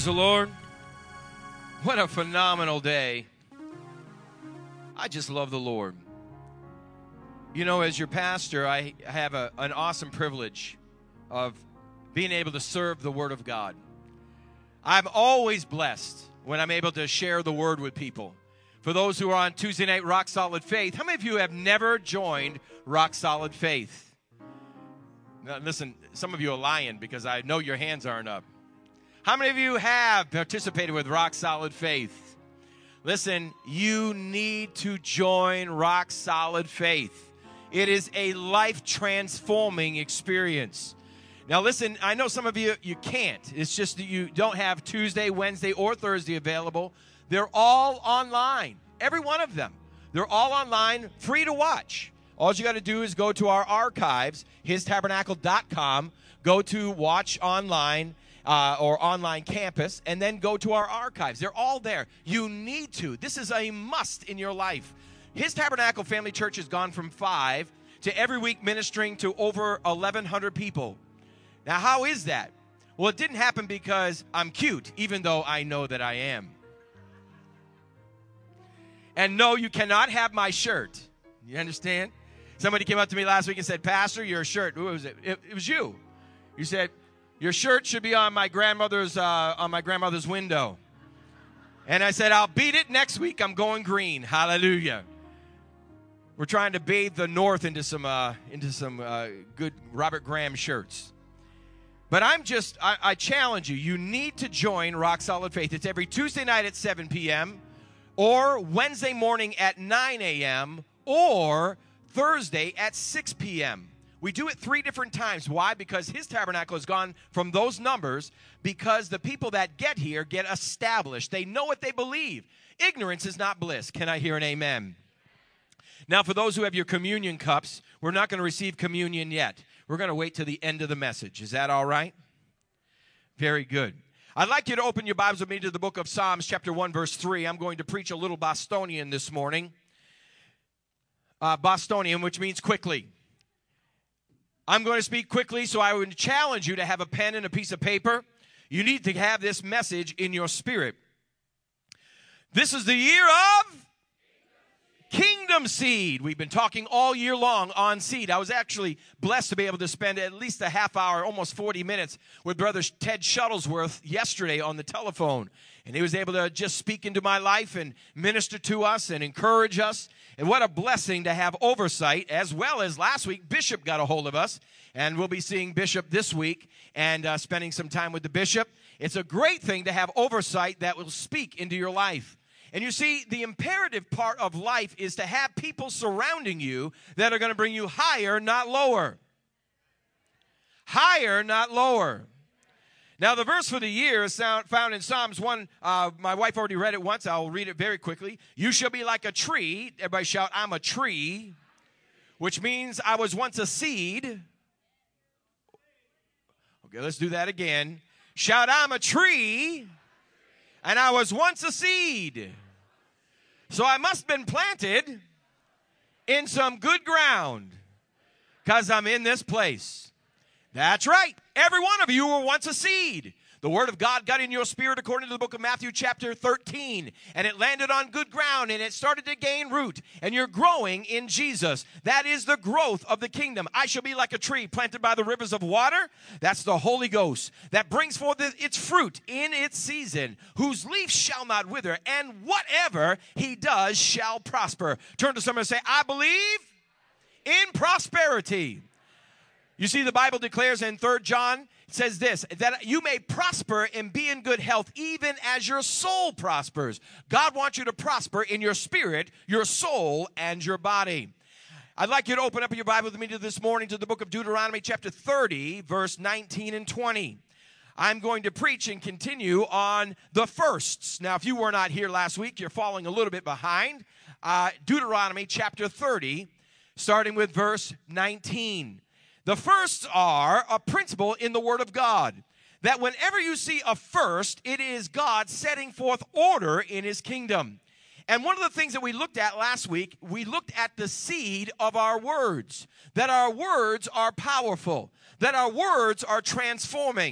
Praise the Lord. What a phenomenal day. I just love the Lord. You know, as your pastor, I have a, an awesome privilege of being able to serve the Word of God. I'm always blessed when I'm able to share the Word with people. For those who are on Tuesday night Rock Solid Faith, how many of you have never joined Rock Solid Faith? Now, listen, some of you are lying because I know your hands aren't up. How many of you have participated with Rock Solid Faith? Listen, you need to join Rock Solid Faith. It is a life-transforming experience. Now, listen, I know some of you, you can't. It's just that you don't have Tuesday, Wednesday, or Thursday available. They're all online, every one of them. They're all online, free to watch. All you got to do is go to our archives, his tabernacle dot com, go to Watch Online uh, or Online Campus, and then go to our archives. They're all there. You need to. This is a must in your life. His Tabernacle Family Church has gone from five to every week ministering to over eleven hundred people. Now, how is that? Well, it didn't happen because I'm cute, even though I know that I am. And no, you cannot have my shirt. You understand? Somebody came up to me last week and said, Pastor, your shirt. Who was it? It, it was you. You said, your shirt should be on my grandmother's uh, on my grandmother's window. And I said, I'll beat it next week. I'm going green. Hallelujah. We're trying to bathe the North into some uh, into some uh, good Robert Graham shirts. But I'm just, I, I challenge you. You need to join Rock Solid Faith. It's every Tuesday night at seven p.m. or Wednesday morning at nine a.m. or Thursday at six p.m. We do it three different times. Why? Because his tabernacle has gone from those numbers because the people that get here get established. They know what they believe. Ignorance is not bliss. Can I hear an amen? Now, for those who have your communion cups, we're not going to receive communion yet. We're going to wait till the end of the message. Is that all right? Very good. I'd like you to open your Bibles with me to the book of Psalms, chapter one, verse three. I'm going to preach a little Bostonian this morning. Uh, Bostonian, which means quickly. I'm going to speak quickly, so I would challenge you to have a pen and a piece of paper. You need to have this message in your spirit. This is the year of Kingdom Seed. We've been talking all year long on seed. I was actually blessed to be able to spend at least a half hour, almost forty minutes, with Brother Ted Shuttlesworth yesterday on the telephone. And he was able to just speak into my life and minister to us and encourage us. And what a blessing to have oversight, as well as last week, Bishop got a hold of us. And we'll be seeing Bishop this week and uh, spending some time with the Bishop. It's a great thing to have oversight that will speak into your life. And you see, the imperative part of life is to have people surrounding you that are going to bring you higher, not lower. Higher, not lower. Now, the verse for the year is found in Psalms one. Uh, my wife already read it once. I'll read it very quickly. You shall be like a tree. Everybody shout, I'm a tree. Which means I was once a seed. Okay, let's do that again. Shout, I'm a tree. And I was once a seed. So I must have been planted in some good ground because I'm in this place. That's right. Every one of you were once a seed. The word of God got in your spirit according to the book of Matthew chapter thirteen. And it landed on good ground and it started to gain root. And you're growing in Jesus. That is the growth of the kingdom. I shall be like a tree planted by the rivers of water. That's the Holy Ghost that brings forth its fruit in its season, whose leaf shall not wither, and whatever he does shall prosper. Turn to someone and say, I believe in prosperity. You see, the Bible declares in Third John, it says this, that you may prosper and be in good health, even as your soul prospers. God wants you to prosper in your spirit, your soul, and your body. I'd like you to open up your Bible with me to this morning to the book of Deuteronomy, chapter thirty, verse nineteen and twenty. I'm going to preach and continue on the firsts. Now, if you were not here last week, you're falling a little bit behind. Uh, Deuteronomy, chapter thirty, starting with verse nineteen. The firsts are a principle in the Word of God, that whenever you see a first, it is God setting forth order in His kingdom. And one of the things that we looked at last week, we looked at the seed of our words, that our words are powerful, that our words are transforming,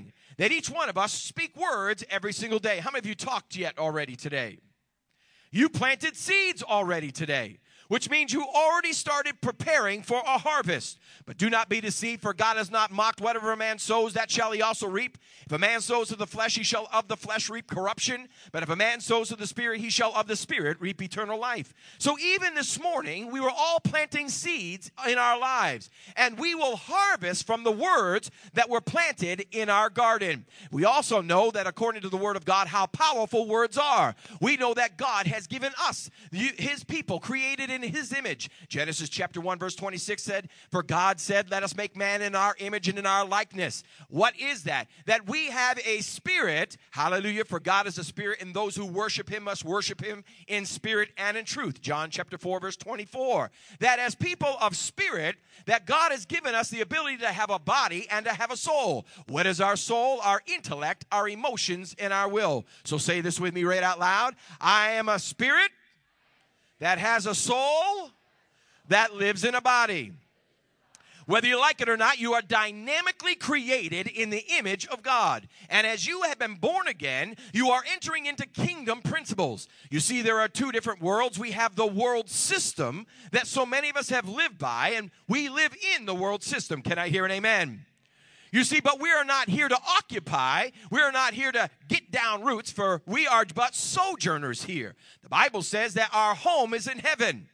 that each one of us speak words every single day. How many of you talked yet already today? You planted seeds already today, which means you already started preparing for a harvest. But do not be deceived, for God has not mocked. Whatever a man sows, that shall he also reap. If a man sows to the flesh, he shall of the flesh reap corruption. But if a man sows to the Spirit, he shall of the Spirit reap eternal life. So even this morning, we were all planting seeds in our lives. And we will harvest from the words that were planted in our garden. We also know that according to the Word of God, how powerful words are. We know that God has given us, his people, created in his image. Genesis chapter one, verse twenty-six said, for God said, let us make man in our image and in our likeness. What is that? That we have a spirit, hallelujah, for God is a spirit, and those who worship him must worship him in spirit and in truth. John chapter four, verse twenty-four. That as people of spirit, that God has given us the ability to have a body and to have a soul. What is our soul? Our intellect, our emotions, and our will. So say this with me right out loud. I am a spirit that has a soul that lives in a body. Whether you like it or not, you are dynamically created in the image of God. And as you have been born again, you are entering into kingdom principles. You see, there are two different worlds. We have the world system that so many of us have lived by, and we live in the world system. Can I hear an amen? You see, but we are not here to occupy. We are not here to get down roots, for we are but sojourners here. The Bible says that our home is in heaven,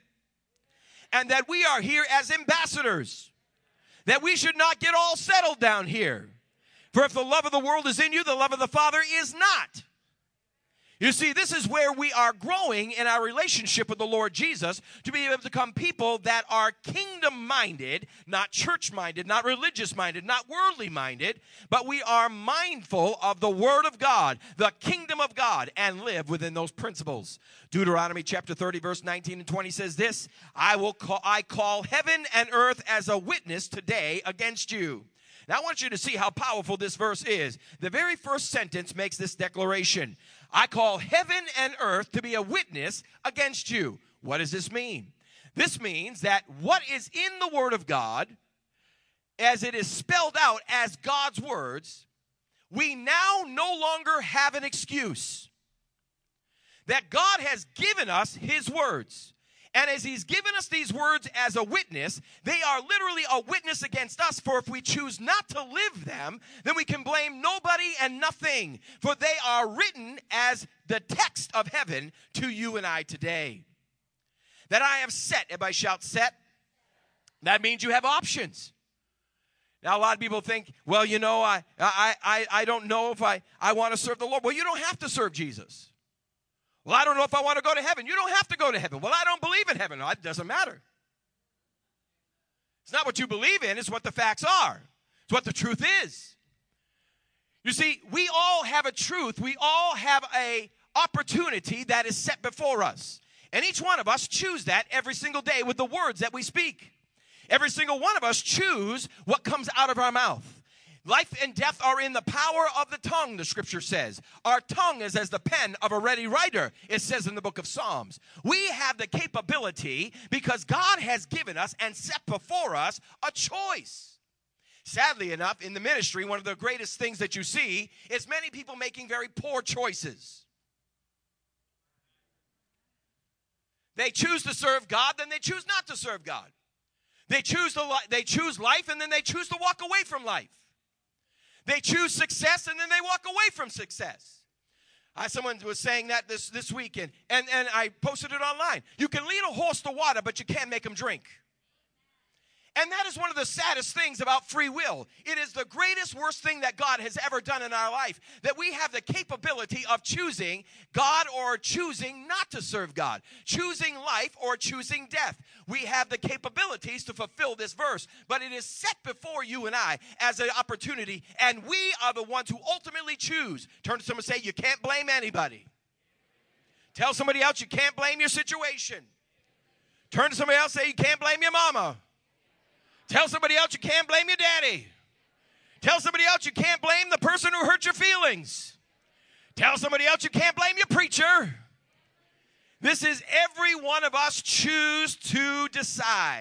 and that we are here as ambassadors, that we should not get all settled down here. For if the love of the world is in you, the love of the Father is not. You see, this is where we are growing in our relationship with the Lord Jesus, to be able to become people that are kingdom-minded, not church-minded, not religious-minded, not worldly-minded, but we are mindful of the Word of God, the kingdom of God, and live within those principles. Deuteronomy chapter thirty, verse nineteen and twenty says this, I will call, I call heaven and earth as a witness today against you. Now, I want you to see how powerful this verse is. The very first sentence makes this declaration. I call heaven and earth to be a witness against you. What does this mean? This means that what is in the Word of God, as it is spelled out as God's words, we now no longer have an excuse. That God has given us his words. And as he's given us these words as a witness, they are literally a witness against us. For if we choose not to live them, then we can blame nobody and nothing. For they are written as the text of heaven to you and I today. That I have set, everybody shout set. That means you have options. Now, a lot of people think, well, you know, I, I, I, I don't know if I, I want to serve the Lord. Well, you don't have to serve Jesus. Well, I don't know if I want to go to heaven. You don't have to go to heaven. Well, I don't believe in heaven. No, it doesn't matter. It's not what you believe in. It's what the facts are. It's what the truth is. You see, we all have a truth. We all have a opportunity that is set before us. And each one of us choose that every single day with the words that we speak. Every single one of us choose what comes out of our mouth. Life and death are in the power of the tongue, the scripture says. Our tongue is as the pen of a ready writer, it says in the book of Psalms. We have the capability because God has given us and set before us a choice. Sadly enough, in the ministry, one of the greatest things that you see is many people making very poor choices. They choose to serve God, then they choose not to serve God. They choose, to li- they choose life, and then they choose to walk away from life. They choose success, and then they walk away from success. I, someone was saying that this, this weekend, and, and I posted it online. You can lead a horse to water, but you can't make him drink. And that is one of the saddest things about free will. It is the greatest, worst thing that God has ever done in our life, that we have the capability of choosing God or choosing not to serve God, choosing life or choosing death. We have the capabilities to fulfill this verse, but it is set before you and I as an opportunity, and we are the ones who ultimately choose. Turn to someone and say, you can't blame anybody. Tell somebody else you can't blame your situation. Turn to somebody else and say, you can't blame your mama. Tell somebody else you can't blame your daddy. Tell somebody else you can't blame the person who hurt your feelings. Tell somebody else you can't blame your preacher. This is every one of us choose to decide.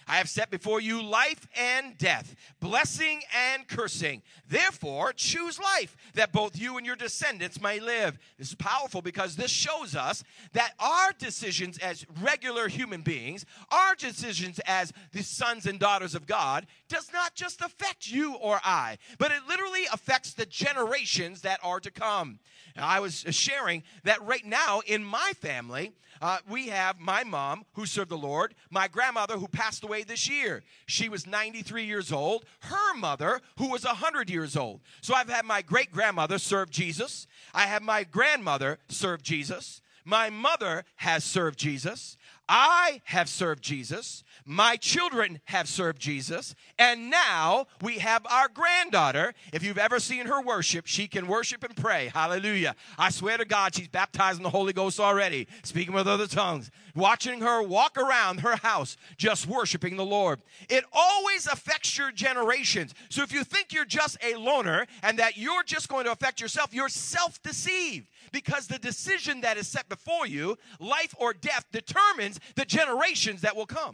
I have set before you life and death, blessing and cursing. Therefore, choose life, that both you and your descendants may live. This is powerful because this shows us that our decisions as regular human beings, our decisions as the sons and daughters of God, does not just affect you or I, but it literally affects the generations that are to come. And I was sharing that right now in my family, uh, we have my mom who served the Lord, my grandmother who passed away this year. She was ninety-three years old, her mother who was one hundred years old. So I've had my great-grandmother serve Jesus. I have my grandmother serve Jesus. My mother has served Jesus. I have served Jesus. My children have served Jesus. And now we have our granddaughter. If you've ever seen her worship, she can worship and pray. Hallelujah. I swear to God, she's baptized in the Holy Ghost already, speaking with other tongues. Watching her walk around her house, just worshiping the Lord. It always affects your generations. So if you think you're just a loner and that you're just going to affect yourself, you're self-deceived. Because the decision that is set before you, life or death, determines the generations that will come.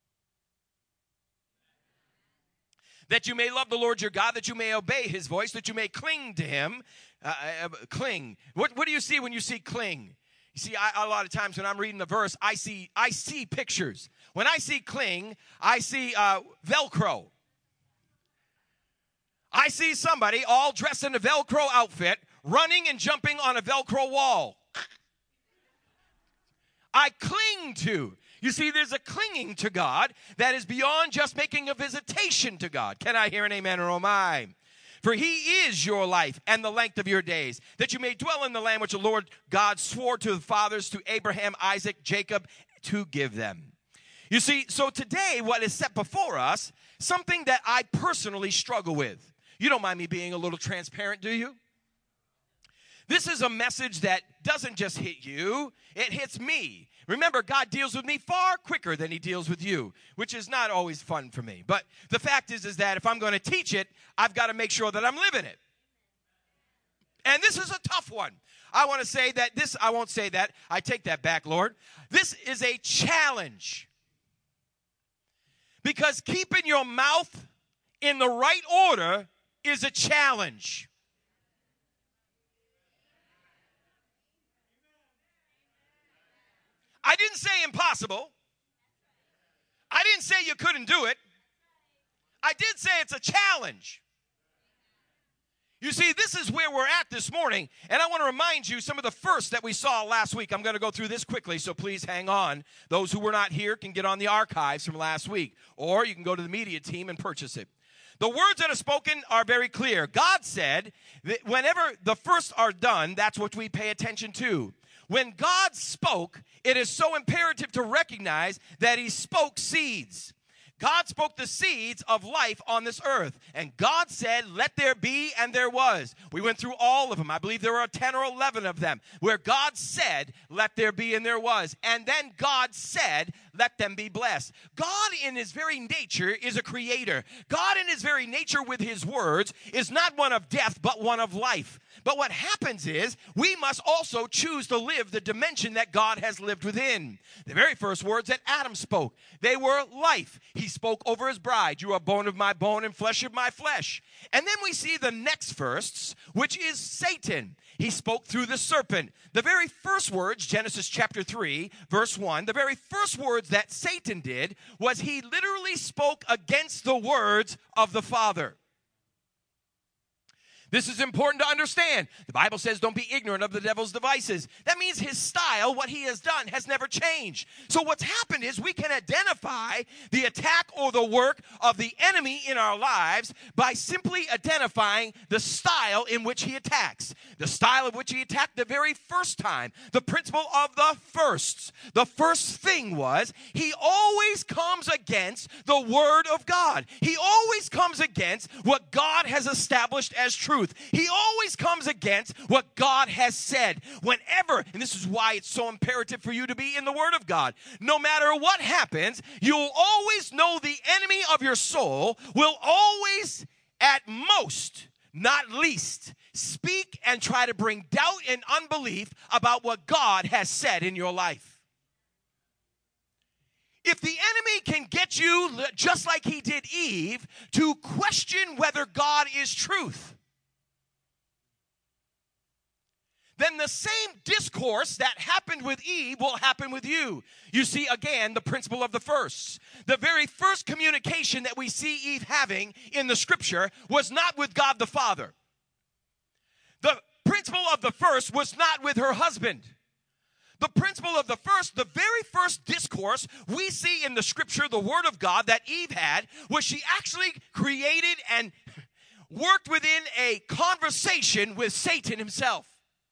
That you may love the Lord your God, that you may obey his voice, that you may cling to him. Uh, uh, cling. What, what do you see when you see cling? You see, I, a lot of times when I'm reading the verse, I see I see pictures. When I see cling, I see uh, Velcro. I see somebody all dressed in a Velcro outfit, running and jumping on a Velcro wall. I cling to. You see, there's a clinging to God that is beyond just making a visitation to God. Can I hear an amen or oh my? For he is your life and the length of your days, that you may dwell in the land which the Lord God swore to the fathers, to Abraham, Isaac, Jacob, to give them. You see, so today what is set before us, something that I personally struggle with. You don't mind me being a little transparent, do you? This is a message that doesn't just hit you, it hits me. Remember, God deals with me far quicker than he deals with you, which is not always fun for me. But the fact is, is that if I'm going to teach it, I've got to make sure that I'm living it. And this is a tough one. I want to say that this, I won't say that. I take that back, Lord. This is a challenge. Because keeping your mouth in the right order is a challenge. I didn't say impossible. I didn't say you couldn't do it. I did say it's a challenge. You see, this is where we're at this morning, and I want to remind you some of the first that we saw last week. I'm going to go through this quickly, so please hang on. Those who were not here can get on the archives from last week, or you can go to the media team and purchase it. The words that are spoken are very clear. God said that whenever the first are done, that's what we pay attention to. When God spoke, it is so imperative to recognize that he spoke seeds. God spoke the seeds of life on this earth. And God said, let there be, and there was. We went through all of them. I believe there were ten or eleven of them, where God said, let there be, and there was. And then God said, let them be blessed. God in his very nature is a creator. God in his very nature with his words is not one of death, but one of life. But what happens is we must also choose to live the dimension that God has lived within. The very first words that Adam spoke, they were life. He spoke over his bride. You are bone of my bone and flesh of my flesh. And then we see the next verse, which is Satan. He spoke through the serpent. The very first words, Genesis chapter three, verse one, the very first words that Satan did was he literally spoke against the words of the Father. This is important to understand. The Bible says don't be ignorant of the devil's devices. That means his style, what he has done, has never changed. So what's happened is we can identify the attack or the work of the enemy in our lives by simply identifying the style in which he attacks. The style of which he attacked the very first time. The principle of the firsts. The first thing was he always comes against the word of God. He always comes against what God has established as truth. He always comes against what God has said. Whenever, and this is why it's so imperative for you to be in the Word of God. No matter what happens, you'll always know the enemy of your soul will always, at most, not least, speak and try to bring doubt and unbelief about what God has said in your life. If the enemy can get you, just like he did Eve, to question whether God is truth, then the same discourse that happened with Eve will happen with you. You see, again, the principle of the first. The very first communication that we see Eve having in the scripture was not with God the Father. The principle of the first was not with her husband. The principle of the first, the very first discourse we see in the scripture, the word of God that Eve had, was she actually created and worked within a conversation with Satan himself.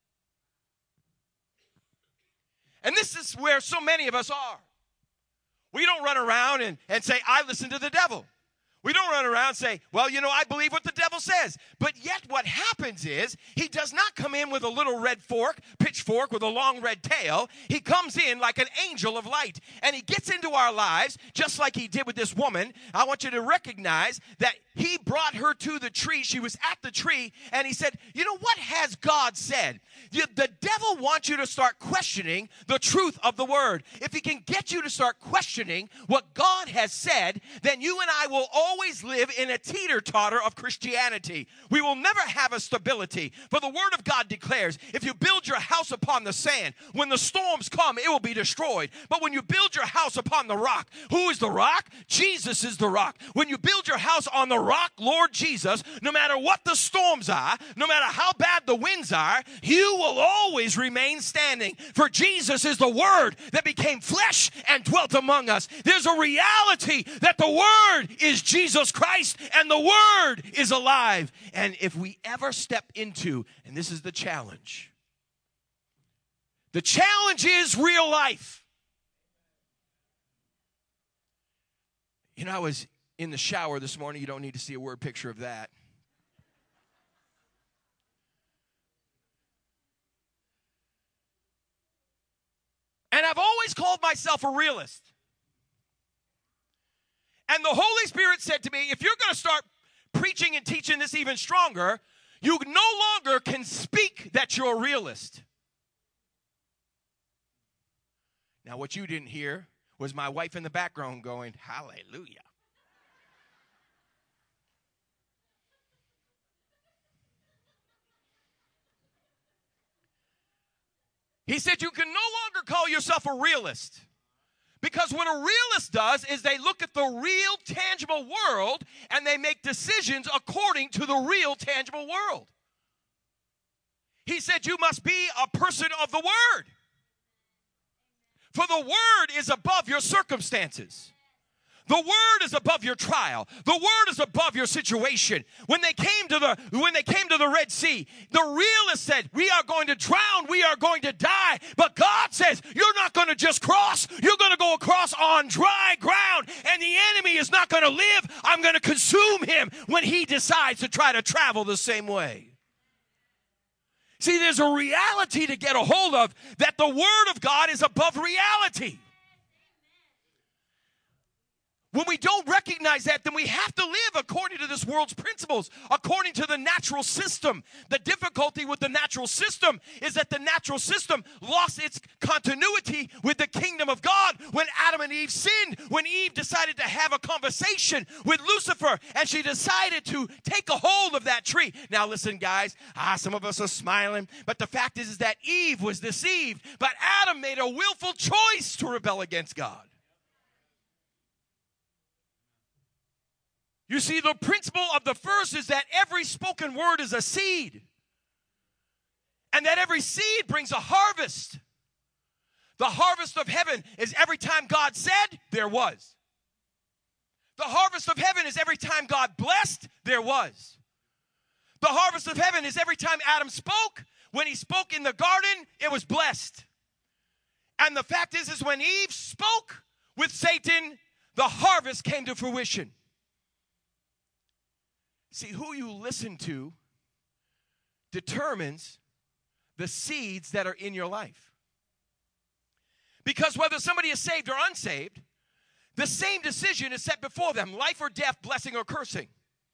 And this is where so many of us are. We don't run around and, and say, I listen to the devil. We don't run around and say, well, you know, I believe what the devil says. But yet what happens is he does not come in with a little red fork, pitchfork with a long red tail. He comes in like an angel of light. And he gets into our lives just like he did with this woman. I want you to recognize that he brought her to the tree. She was at the tree. And he said, you know, what has God said? The, the devil wants you to start questioning the truth of the word. If he can get you to start questioning what God has said, then you and I will always always live in a teeter-totter of Christianity. We will never have a stability. For the word of God declares, if you build your house upon the sand, when the storms come, it will be destroyed. But when you build your house upon the rock, who is the rock? Jesus is the rock. When you build your house on the rock, Lord Jesus, no matter what the storms are, no matter how bad the winds are, you will always remain standing. For Jesus is the word that became flesh and dwelt among us. There's a reality that the word is Jesus. Jesus Christ, and the word is alive. And if we ever step into, and this is the challenge, the challenge is real life. You know, I was in the shower this morning. You don't need to see a word picture of that. And I've always called myself a realist. And the Holy Spirit said to me, if you're going to start preaching and teaching this even stronger, you no longer can speak that you're a realist. Now, what you didn't hear was my wife in the background going, hallelujah. He said you can no longer call yourself a realist. Because what a realist does is they look at the real, tangible world and they make decisions according to the real, tangible world. He said you must be a person of the Word. For the Word is above your circumstances. The word is above your trial. The word is above your situation. When they came to the when they came to the Red Sea, the realist said, we are going to drown, we are going to die. But God says, you're not going to just cross, you're going to go across on dry ground, and the enemy is not going to live. I'm going to consume him when he decides to try to travel the same way. See, there's a reality to get a hold of, that the word of God is above reality. When we don't recognize that, then we have to live according to this world's principles, according to the natural system. The difficulty with the natural system is that the natural system lost its continuity with the kingdom of God when Adam and Eve sinned, when Eve decided to have a conversation with Lucifer, and she decided to take a hold of that tree. Now listen, guys, ah, some of us are smiling, but the fact is, is that Eve was deceived, but Adam made a willful choice to rebel against God. You see, the principle of the first is that every spoken word is a seed. And that every seed brings a harvest. The harvest of heaven is every time God said, there was. The harvest of heaven is every time God blessed, there was. The harvest of heaven is every time Adam spoke. When he spoke in the garden, it was blessed. And the fact is, is when Eve spoke with Satan, the harvest came to fruition. See, who you listen to determines the seeds that are in your life. Because whether somebody is saved or unsaved, the same decision is set before them, life or death, blessing or cursing.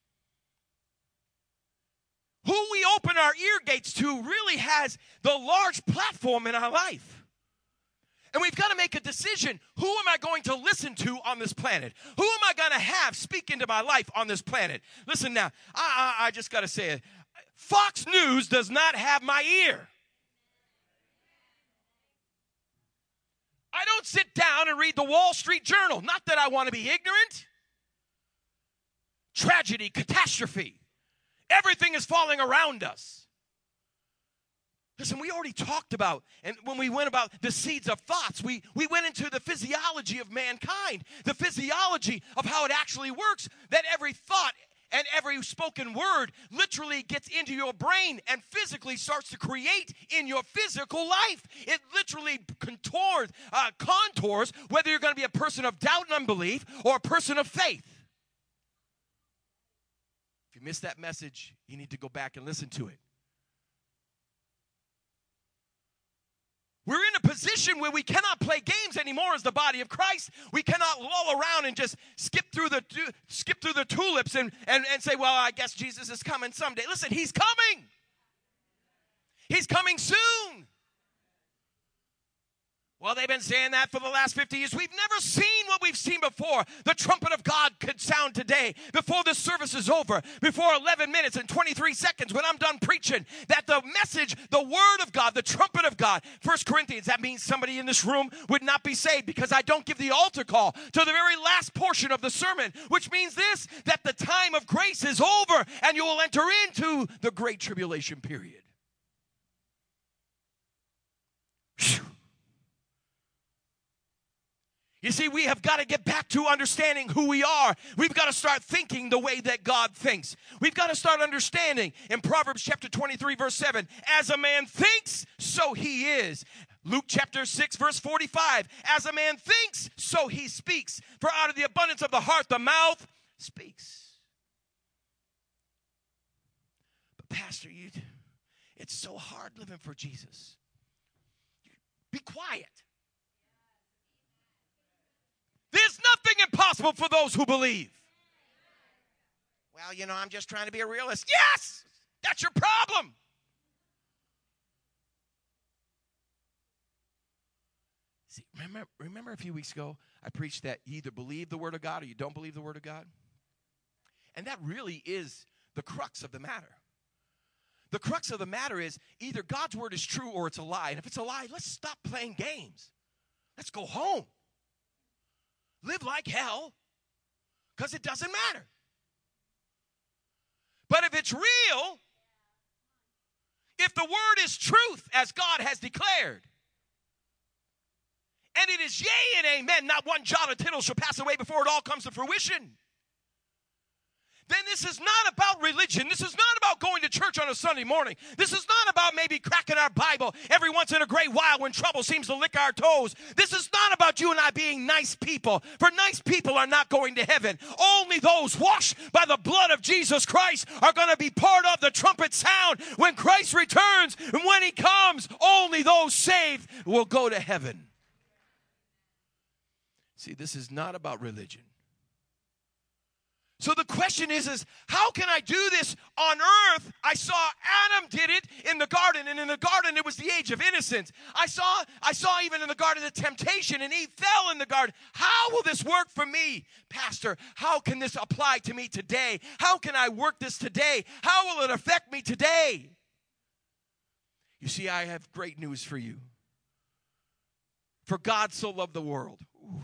Who we open our ear gates to really has the large platform in our life. And we've got to make a decision. Who am I going to listen to on this planet? Who am I going to have speak into my life on this planet? Listen now, I, I, I just got to say it. Fox News does not have my ear. I don't sit down and read the Wall Street Journal. Not that I want to be ignorant. Tragedy, catastrophe. Everything is falling around us. Listen, we already talked about, and when we went about the seeds of thoughts, we, we went into the physiology of mankind, the physiology of how it actually works, that every thought and every spoken word literally gets into your brain and physically starts to create in your physical life. It literally contours, uh, contours whether you're going to be a person of doubt and unbelief or a person of faith. If you missed that message, you need to go back and listen to it. We're in a position where we cannot play games anymore as the body of Christ. We cannot loll around and just skip through the skip through the tulips and, and, and say, well, I guess Jesus is coming someday. Listen, he's coming. He's coming soon. Well, they've been saying that for the last fifty years. We've never seen what we've seen before. The trumpet of God could sound today before this service is over, before eleven minutes and twenty-three seconds when I'm done preaching, that the message, the word of God, the trumpet of God, First Corinthians, that means somebody in this room would not be saved because I don't give the altar call to the very last portion of the sermon, which means this, that the time of grace is over and you will enter into the great tribulation period. Whew. You see, we have got to get back to understanding who we are. We've got to start thinking the way that God thinks. We've got to start understanding in Proverbs chapter twenty-three, verse seven, as a man thinks, so he is. Luke chapter six, verse forty-five, as a man thinks, so he speaks. For out of the abundance of the heart, the mouth speaks. But Pastor, you, it's so hard living for Jesus. Be quiet. There's nothing impossible for those who believe. Well, you know, I'm just trying to be a realist. Yes, that's your problem. See, remember, remember a few weeks ago, I preached that you either believe the word of God or you don't believe the word of God? And that really is the crux of the matter. The crux of the matter is either God's word is true or it's a lie. And if it's a lie, let's stop playing games. Let's go home. Live like hell, because it doesn't matter. But if it's real, if the word is truth, as God has declared, and it is yea and amen, not one jot or tittle shall pass away before it all comes to fruition, then this is not about religion. This is not about going to church on a Sunday morning. This is not about maybe cracking our Bible every once in a great while when trouble seems to lick our toes. This is not about you and I being nice people, for nice people are not going to heaven. Only those washed by the blood of Jesus Christ are going to be part of the trumpet sound when Christ returns. And when he comes, only those saved will go to heaven. See, this is not about religion. So the question is, is how can I do this on earth? I saw Adam did it in the garden, and in the garden it was the age of innocence. I saw, I saw even in the garden the temptation, and Eve fell in the garden. How will this work for me, Pastor? How can this apply to me today? How can I work this today? How will it affect me today? You see, I have great news for you. For God so loved the world. Ooh.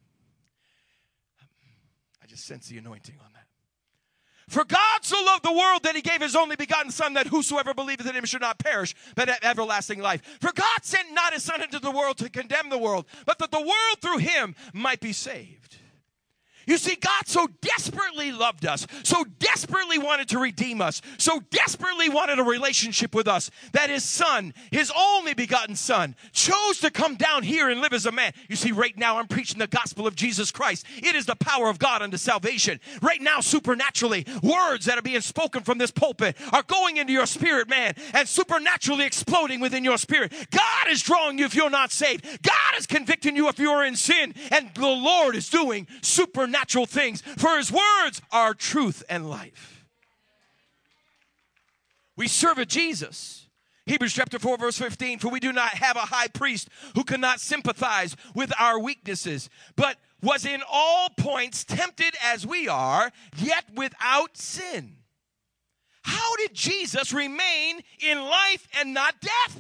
I just sense the anointing on that. For God so loved the world that he gave his only begotten Son, that whosoever believeth in him should not perish, but have everlasting life. For God sent not his Son into the world to condemn the world, but that the world through him might be saved. You see, God so desperately loved us, so desperately wanted to redeem us, so desperately wanted a relationship with us, that his Son, his only begotten Son, chose to come down here and live as a man. You see, right now I'm preaching the gospel of Jesus Christ. It is the power of God unto salvation. Right now, supernaturally, words that are being spoken from this pulpit are going into your spirit, man, and supernaturally exploding within your spirit. God is drawing you if you're not saved. God is convicting you if you're in sin, and the Lord is doing supernatural Natural things, for his words are truth and life. We serve a Jesus. Hebrews chapter four, verse fifteen, for we do not have a high priest who cannot sympathize with our weaknesses, but was in all points tempted as we are, yet without sin. How did Jesus remain in life and not death?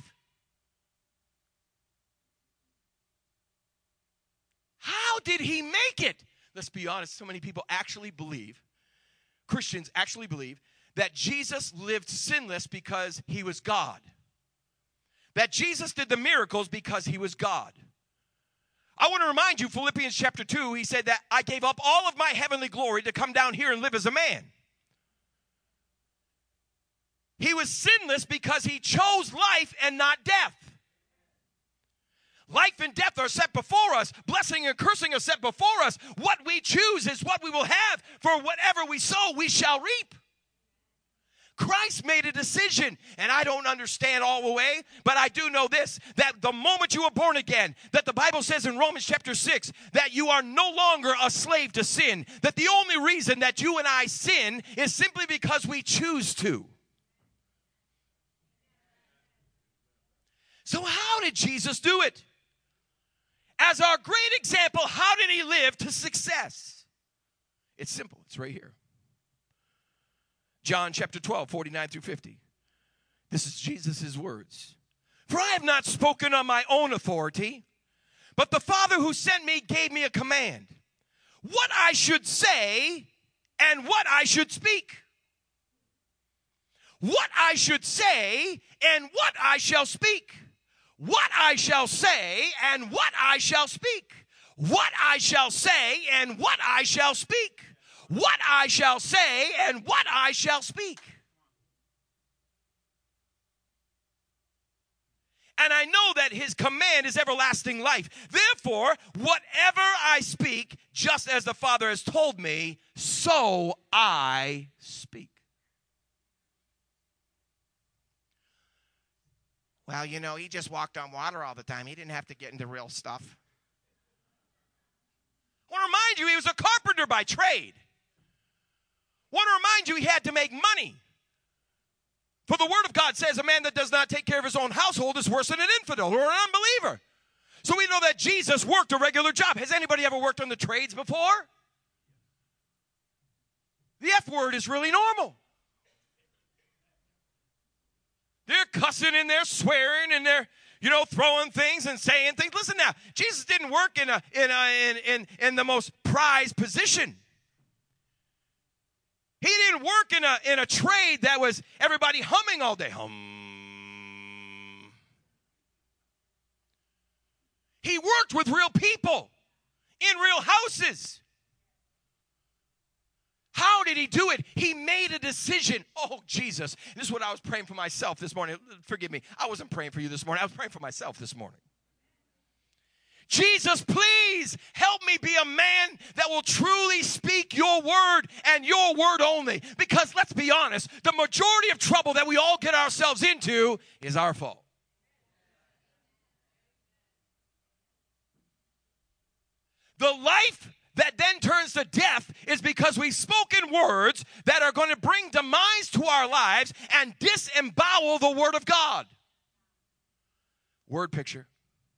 How did he make it? Let's be honest, so many people actually believe, Christians actually believe, that Jesus lived sinless because he was God. That Jesus did the miracles because he was God. I want to remind you, Philippians chapter two, he said that I gave up all of my heavenly glory to come down here and live as a man. He was sinless because he chose life and not death. Life and death are set before us. Blessing and cursing are set before us. What we choose is what we will have. For whatever we sow, we shall reap. Christ made a decision, and I don't understand all the way, but I do know this, that the moment you are born again, that the Bible says in Romans chapter six, that you are no longer a slave to sin, that the only reason that you and I sin is simply because we choose to. So how did Jesus do it? As our great example, how did he live to success? It's simple. It's right here. John chapter twelve, forty-nine through fifty. This is Jesus' words. For I have not spoken on my own authority, but the Father who sent me gave me a command, what I should say and what I should speak. What I should say and what I shall speak. What I shall say and what I shall speak. What I shall say and what I shall speak. What I shall say and what I shall speak. And I know that his command is everlasting life. Therefore, whatever I speak, just as the Father has told me, so I speak. Well, you know, he just walked on water all the time. He didn't have to get into real stuff. I want to remind you, he was a carpenter by trade. I want to remind you, he had to make money. For the word of God says a man that does not take care of his own household is worse than an infidel or an unbeliever. So we know that Jesus worked a regular job. Has anybody ever worked on the trades before? The F word is really normal. They're cussing and they're swearing and they're, you know, throwing things and saying things. Listen now, Jesus didn't work in a in a in in, in the most prized position. He didn't work in a in a trade that was everybody humming all day. Hum. He worked with real people in real houses. How did he do it? He made a decision. Oh, Jesus. This is what I was praying for myself this morning. Forgive me. I wasn't praying for you this morning. I was praying for myself this morning. Jesus, please help me be a man that will truly speak your word and your word only. Because let's be honest, the majority of trouble that we all get ourselves into is our fault. The life that then turns to death is because we've spoken words that are going to bring demise to our lives and disembowel the word of God. Word picture.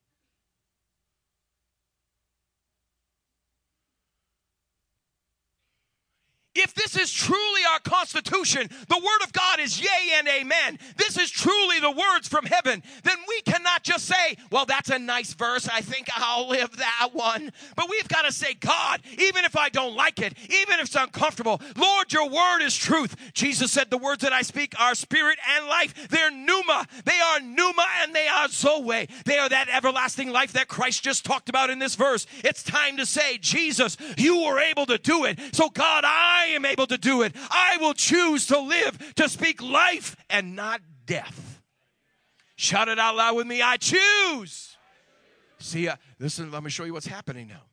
If this is truly our constitution, the word of God is yea and amen. This is truly the words from heaven. Then we cannot just say, well, that's a nice verse. I think I'll live that one. But we've got to say, God, even if I don't like it, even if it's uncomfortable, Lord, your word is truth. Jesus said the words that I speak are spirit and life. They're pneuma. They are pneuma and they are zoe. They are that everlasting life that Christ just talked about in this verse. It's time to say, Jesus, you were able to do it. So God, I I am able to do it. I will choose to live, to speak life and not death. Shout it out loud with me. I choose. See, uh, listen, let me show you what's happening now.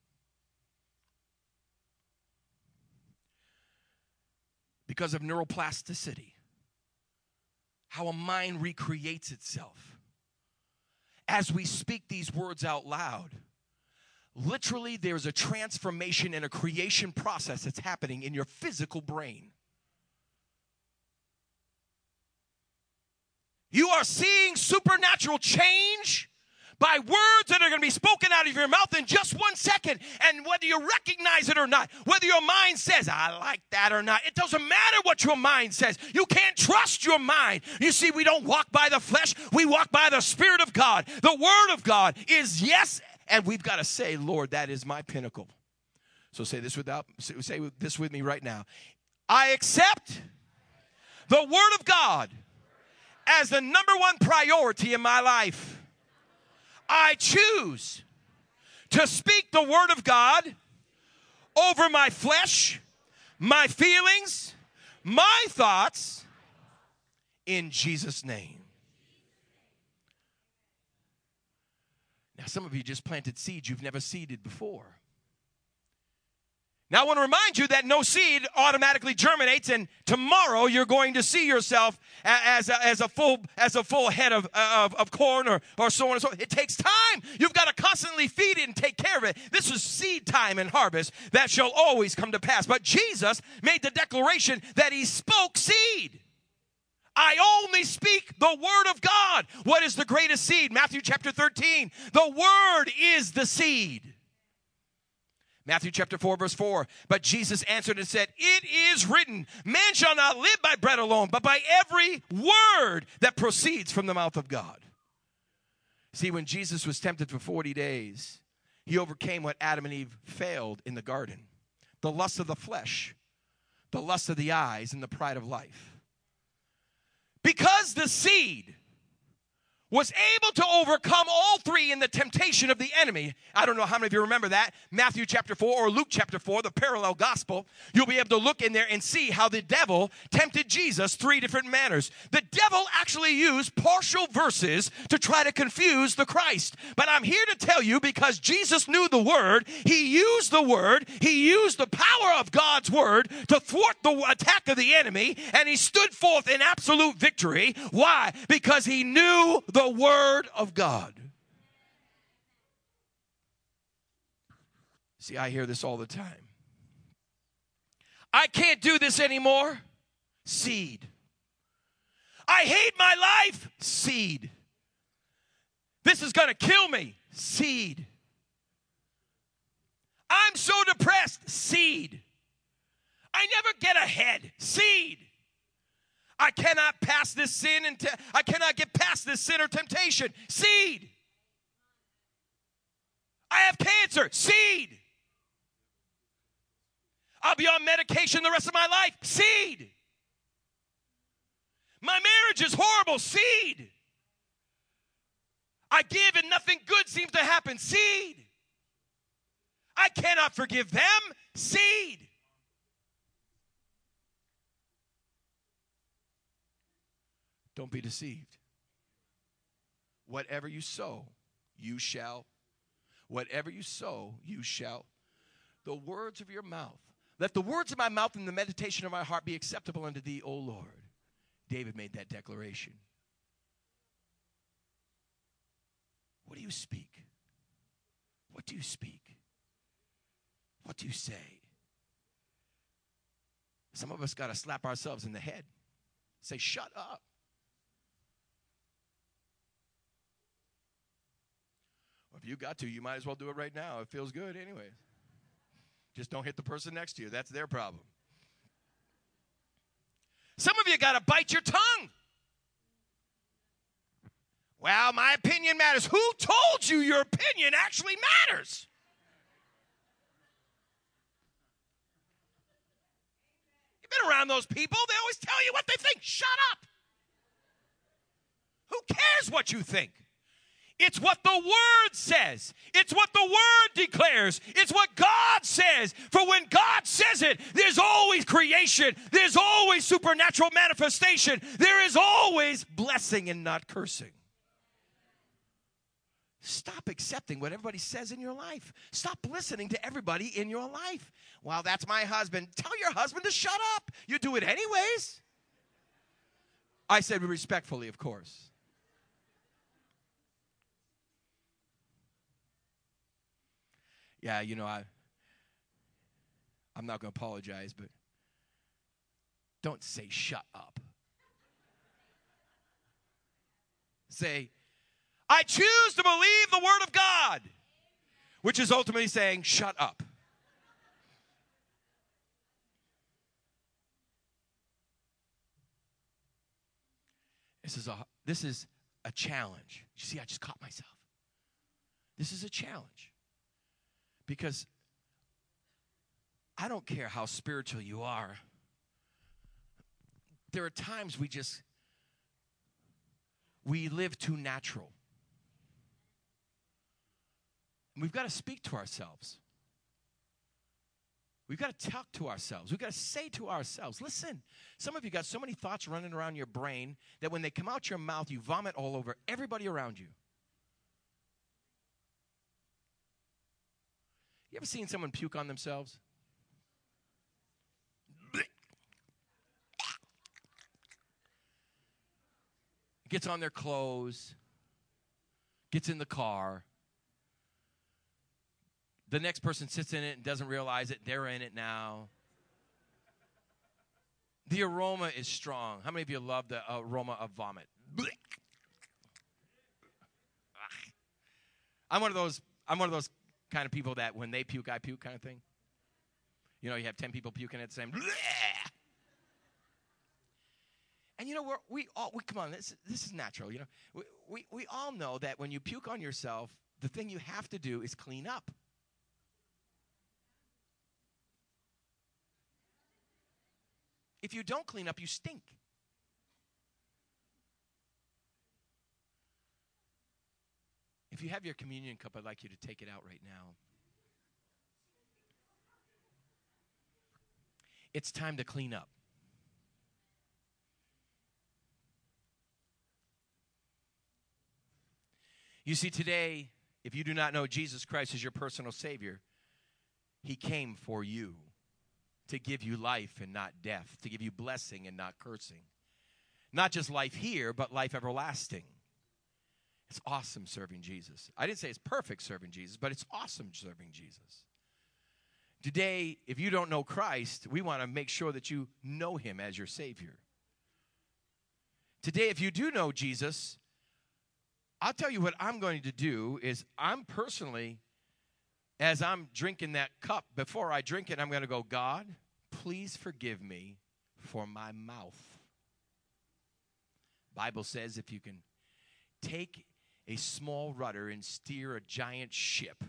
Because of neuroplasticity, how a mind recreates itself. As we speak these words out loud, literally, there's a transformation and a creation process that's happening in your physical brain. You are seeing supernatural change by words that are going to be spoken out of your mouth in just one second. And whether you recognize it or not, whether your mind says, I like that or not, it doesn't matter what your mind says. You can't trust your mind. You see, we don't walk by the flesh. We walk by the Spirit of God. The Word of God is yes, and we've got to say, Lord, that is my pinnacle. So say this without, say this with me right now. I accept the Word of God as the number one priority in my life. I choose to speak the Word of God over my flesh, my feelings, my thoughts, in Jesus' name. Now, some of you just planted seeds you've never seeded before. Now, I want to remind you that no seed automatically germinates, and tomorrow you're going to see yourself as a, as a full as a full head of, of, of corn or, or so on and so on. It takes time. You've got to constantly feed it and take care of it. This is seed time and harvest that shall always come to pass. But Jesus made the declaration that he spoke seed. I only speak the Word of God. What is the greatest seed? Matthew chapter thirteen. The Word is the seed. Matthew chapter four, verse four. But Jesus answered and said, it is written, man shall not live by bread alone, but by every word that proceeds from the mouth of God. See, when Jesus was tempted for forty days, he overcame what Adam and Eve failed in the garden. The lust of the flesh, the lust of the eyes, and the pride of life. Because the seed was able to overcome all three in the temptation of the enemy. I don't know how many of you remember that. Matthew chapter four or Luke chapter four, the parallel gospel. You'll be able to look in there and see how the devil tempted Jesus three different manners. The devil actually used partial verses to try to confuse the Christ. But I'm here to tell you, because Jesus knew the Word, he used the Word, he used the power of God's Word to thwart the attack of the enemy, and he stood forth in absolute victory. Why? Because he knew the The Word of God. See, I hear this all the time. I can't do this anymore. Seed. I hate my life. Seed. This is going to kill me. Seed. I'm so depressed. Seed. I never get ahead. Seed. I cannot pass this sin and te- I cannot get past this sin or temptation. Seed. I have cancer. Seed. I'll be on medication the rest of my life. Seed. My marriage is horrible. Seed. I give and nothing good seems to happen. Seed. I cannot forgive them. Seed. Don't be deceived. Whatever you sow, you shall. Whatever you sow, you shall. The words of your mouth. Let the words of my mouth and the meditation of my heart be acceptable unto thee, O Lord. David made that declaration. What do you speak? What do you speak? What do you say? Some of us got to slap ourselves in the head. Say, shut up. If you got to, you might as well do it right now. It feels good anyway. Just don't hit the person next to you. That's their problem. Some of you got to bite your tongue. Well, my opinion matters. Who told you your opinion actually matters? You've been around those people. They always tell you what they think. Shut up. Who cares what you think? It's what the Word says. It's what the Word declares. It's what God says. For when God says it, there's always creation. There's always supernatural manifestation. There is always blessing and not cursing. Stop accepting what everybody says in your life. Stop listening to everybody in your life. Well, that's my husband. Tell your husband to shut up. You do it anyways. I said respectfully, of course. Yeah, you know, I, I'm not going to apologize, but don't say shut up. say, I choose to believe the word of God, which is ultimately saying, shut up. This is a, this is a challenge. You see, I just caught myself. This is a challenge. Because I don't care how spiritual you are. There are times we just, we live too natural. And we've got to speak to ourselves. We've got to talk to ourselves. We've got to say to ourselves, listen, some of you got so many thoughts running around your brain that when they come out your mouth, you vomit all over everybody around you. You ever seen someone puke on themselves? Gets on their clothes, gets in the car. The next person sits in it and doesn't realize it. They're in it now. The aroma is strong. How many of you love the aroma of vomit? I'm one of those, I'm one of those kind of people that when they puke, I puke kind of thing. You know, you have ten people puking at the same. And you know, we're, we all, we, come on, this, this is natural. You know, we, we, we all know that when you puke on yourself, the thing you have to do is clean up. If you don't clean up, you stink. If you have your communion cup, I'd like you to take it out right now. It's time to clean up. You see, today, if you do not know Jesus Christ as your personal Savior, He came for you to give you life and not death, to give you blessing and not cursing. Not just life here, but life everlasting. It's awesome serving Jesus. I didn't say it's perfect serving Jesus, but it's awesome serving Jesus. Today, if you don't know Christ, we want to make sure that you know Him as your Savior. Today, if you do know Jesus, I'll tell you what I'm going to do is I'm personally, as I'm drinking that cup, before I drink it, I'm going to go, God, please forgive me for my mouth. Bible says if you can take a small rudder and steer a giant ship,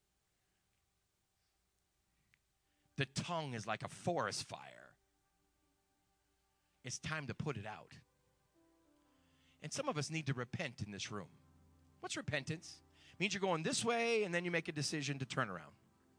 the tongue is like a forest fire. It's time to put it out. And some of us need to repent in this room. What's repentance? It means you're going this way, and then you make a decision to turn around.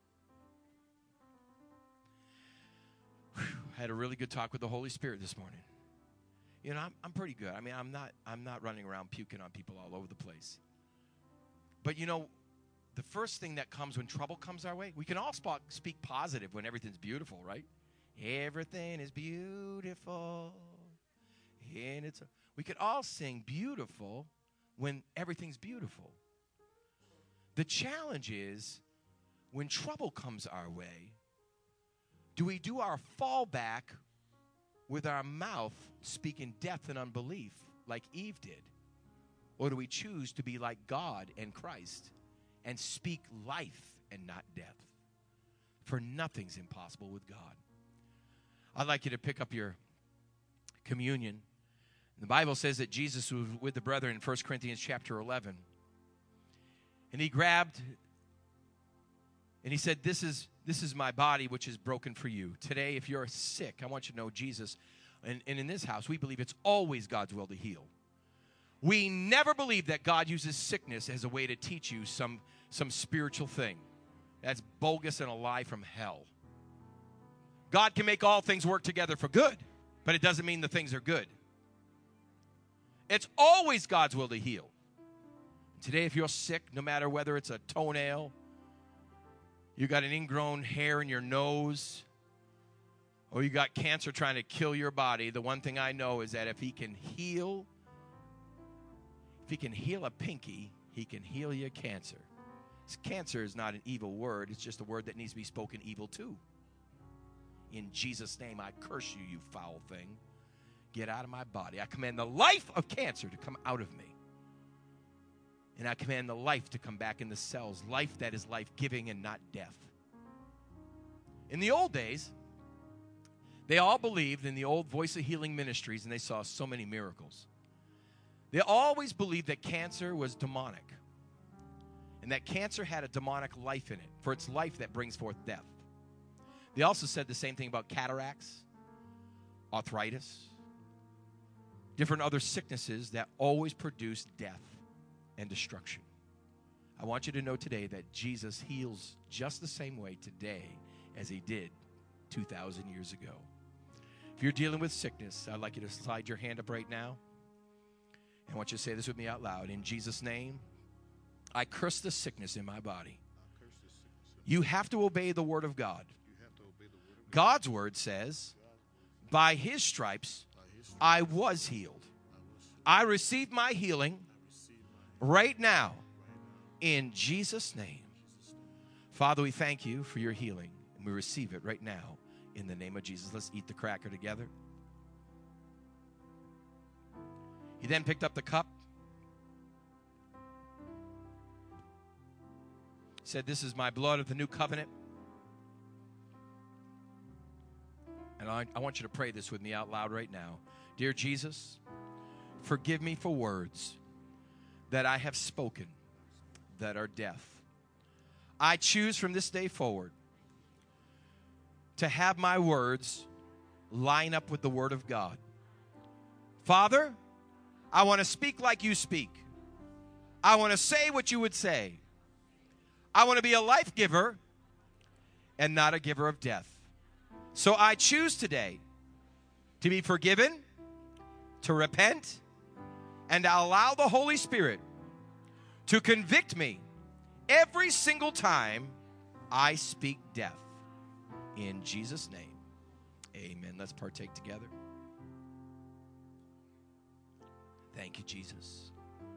Whew, I had a really good talk with the Holy Spirit this morning. You know, I'm, I'm pretty good. I mean, I'm not, I'm not running around puking on people all over the place. But, you know, the first thing that comes when trouble comes our way, we can all sp- speak positive when everything's beautiful, right? Everything is beautiful. And it's a, we could all sing beautiful when everything's beautiful. The challenge is when trouble comes our way, do we do our fallback with our mouth speaking death and unbelief like Eve did? Or do we choose to be like God and Christ and speak life and not death? For nothing's impossible with God. I'd like you to pick up your communion. The Bible says that Jesus was with the brethren in First Corinthians chapter eleven. And he grabbed and he said, this is, this is my body which is broken for you. Today, if you're sick, I want you to know Jesus. And, and in this house, we believe it's always God's will to heal. We never believe that God uses sickness as a way to teach you some, some spiritual thing. That's bogus and a lie from hell. God can make all things work together for good, but it doesn't mean the things are good. It's always God's will to heal. Today, if you're sick, no matter whether it's a toenail, you got an ingrown hair in your nose, or you got cancer trying to kill your body, the one thing I know is that if he can heal, if he can heal a pinky, he can heal your cancer. Cancer is not an evil word. It's just a word that needs to be spoken evil to. In Jesus' name, I curse you, you foul thing. Get out of my body. I command the life of cancer to come out of me. And I command the life to come back in the cells, life that is life-giving and not death. In the old days, they all believed in the old Voice of Healing ministries, and they saw so many miracles. They always believed that cancer was demonic, and that cancer had a demonic life in it, for it's life that brings forth death. They also said the same thing about cataracts, arthritis, different other sicknesses that always produce death and destruction. I want you to know today that Jesus heals just the same way today as he did two thousand years ago. If you're dealing with sickness, I'd like you to slide your hand up right now. And I want you to say this with me out loud. In Jesus' name, I curse the sickness in my body. You have to obey the word of God. God's word says, by his stripes, I was healed. I received my healing right now, in Jesus' name. Father, we thank you for your healing, and we receive it right now in the name of Jesus. Let's eat the cracker together. He then picked up the cup, said, this is my blood of the new covenant. And I, I want you to pray this with me out loud right now. Dear Jesus, forgive me for words that I have spoken that are death. I choose from this day forward to have my words line up with the word of God. Father, I want to speak like you speak. I want to say what you would say. I want to be a life giver and not a giver of death. So I choose today to be forgiven, to repent, and to allow the Holy Spirit to convict me every single time I speak death. In Jesus' name, amen. Let's partake together. Thank you, Jesus.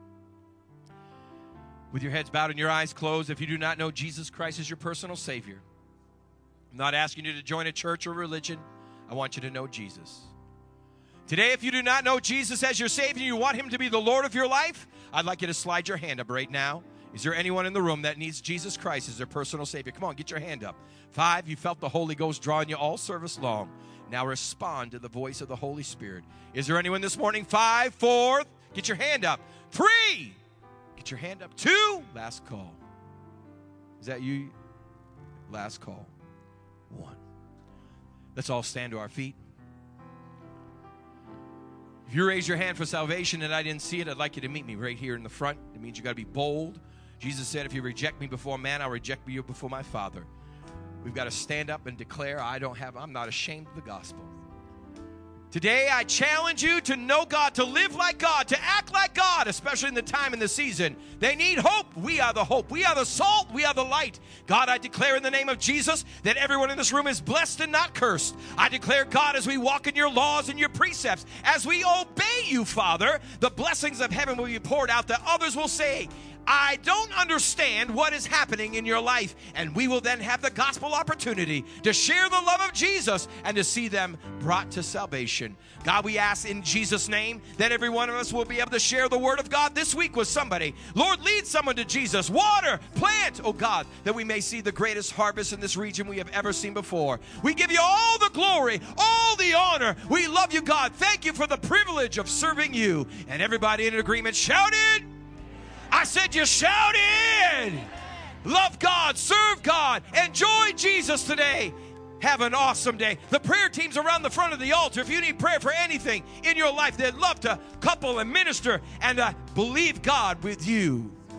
With your heads bowed and your eyes closed, if you do not know Jesus Christ as your personal Savior, I'm not asking you to join a church or religion. I want you to know Jesus. Today, if you do not know Jesus as your Savior, you want him to be the Lord of your life, I'd like you to slide your hand up right now. Is there anyone in the room that needs Jesus Christ as their personal Savior? Come on, get your hand up. Five, you felt the Holy Ghost drawing you all service long. Now respond to the voice of the Holy Spirit. Is there anyone this morning? Five, four, get your hand up. Three, get your hand up. Two, last call. Is that you? Last call. One. Let's all stand to our feet. If you raise your hand for salvation and I didn't see it, I'd like you to meet me right here in the front. It means you got to be bold. Jesus said, if you reject me before man, I'll reject you before my Father. We've got to stand up and declare, I don't have, I'm not ashamed of the gospel. Today, I challenge you to know God, to live like God, to act like God, especially in the time and the season. They need hope. We are the hope. We are the salt. We are the light. God, I declare in the name of Jesus that everyone in this room is blessed and not cursed. I declare, God, as we walk in your laws and your precepts, as we obey you, Father, the blessings of heaven will be poured out that others will say, I don't understand what is happening in your life. And we will then have the gospel opportunity to share the love of Jesus and to see them brought to salvation. God, we ask in Jesus' name that every one of us will be able to share the word of God this week with somebody. Lord, lead someone to Jesus. Water, plant, oh God, that we may see the greatest harvest in this region we have ever seen before. We give you all the glory, all the honor. We love you, God. Thank you for the privilege of serving you. And everybody in agreement shouted. I said you shouted. Love God, serve God, enjoy Jesus today. Have an awesome day. The prayer team's around the front of the altar. If you need prayer for anything in your life, they'd love to couple and minister and uh, believe God with you.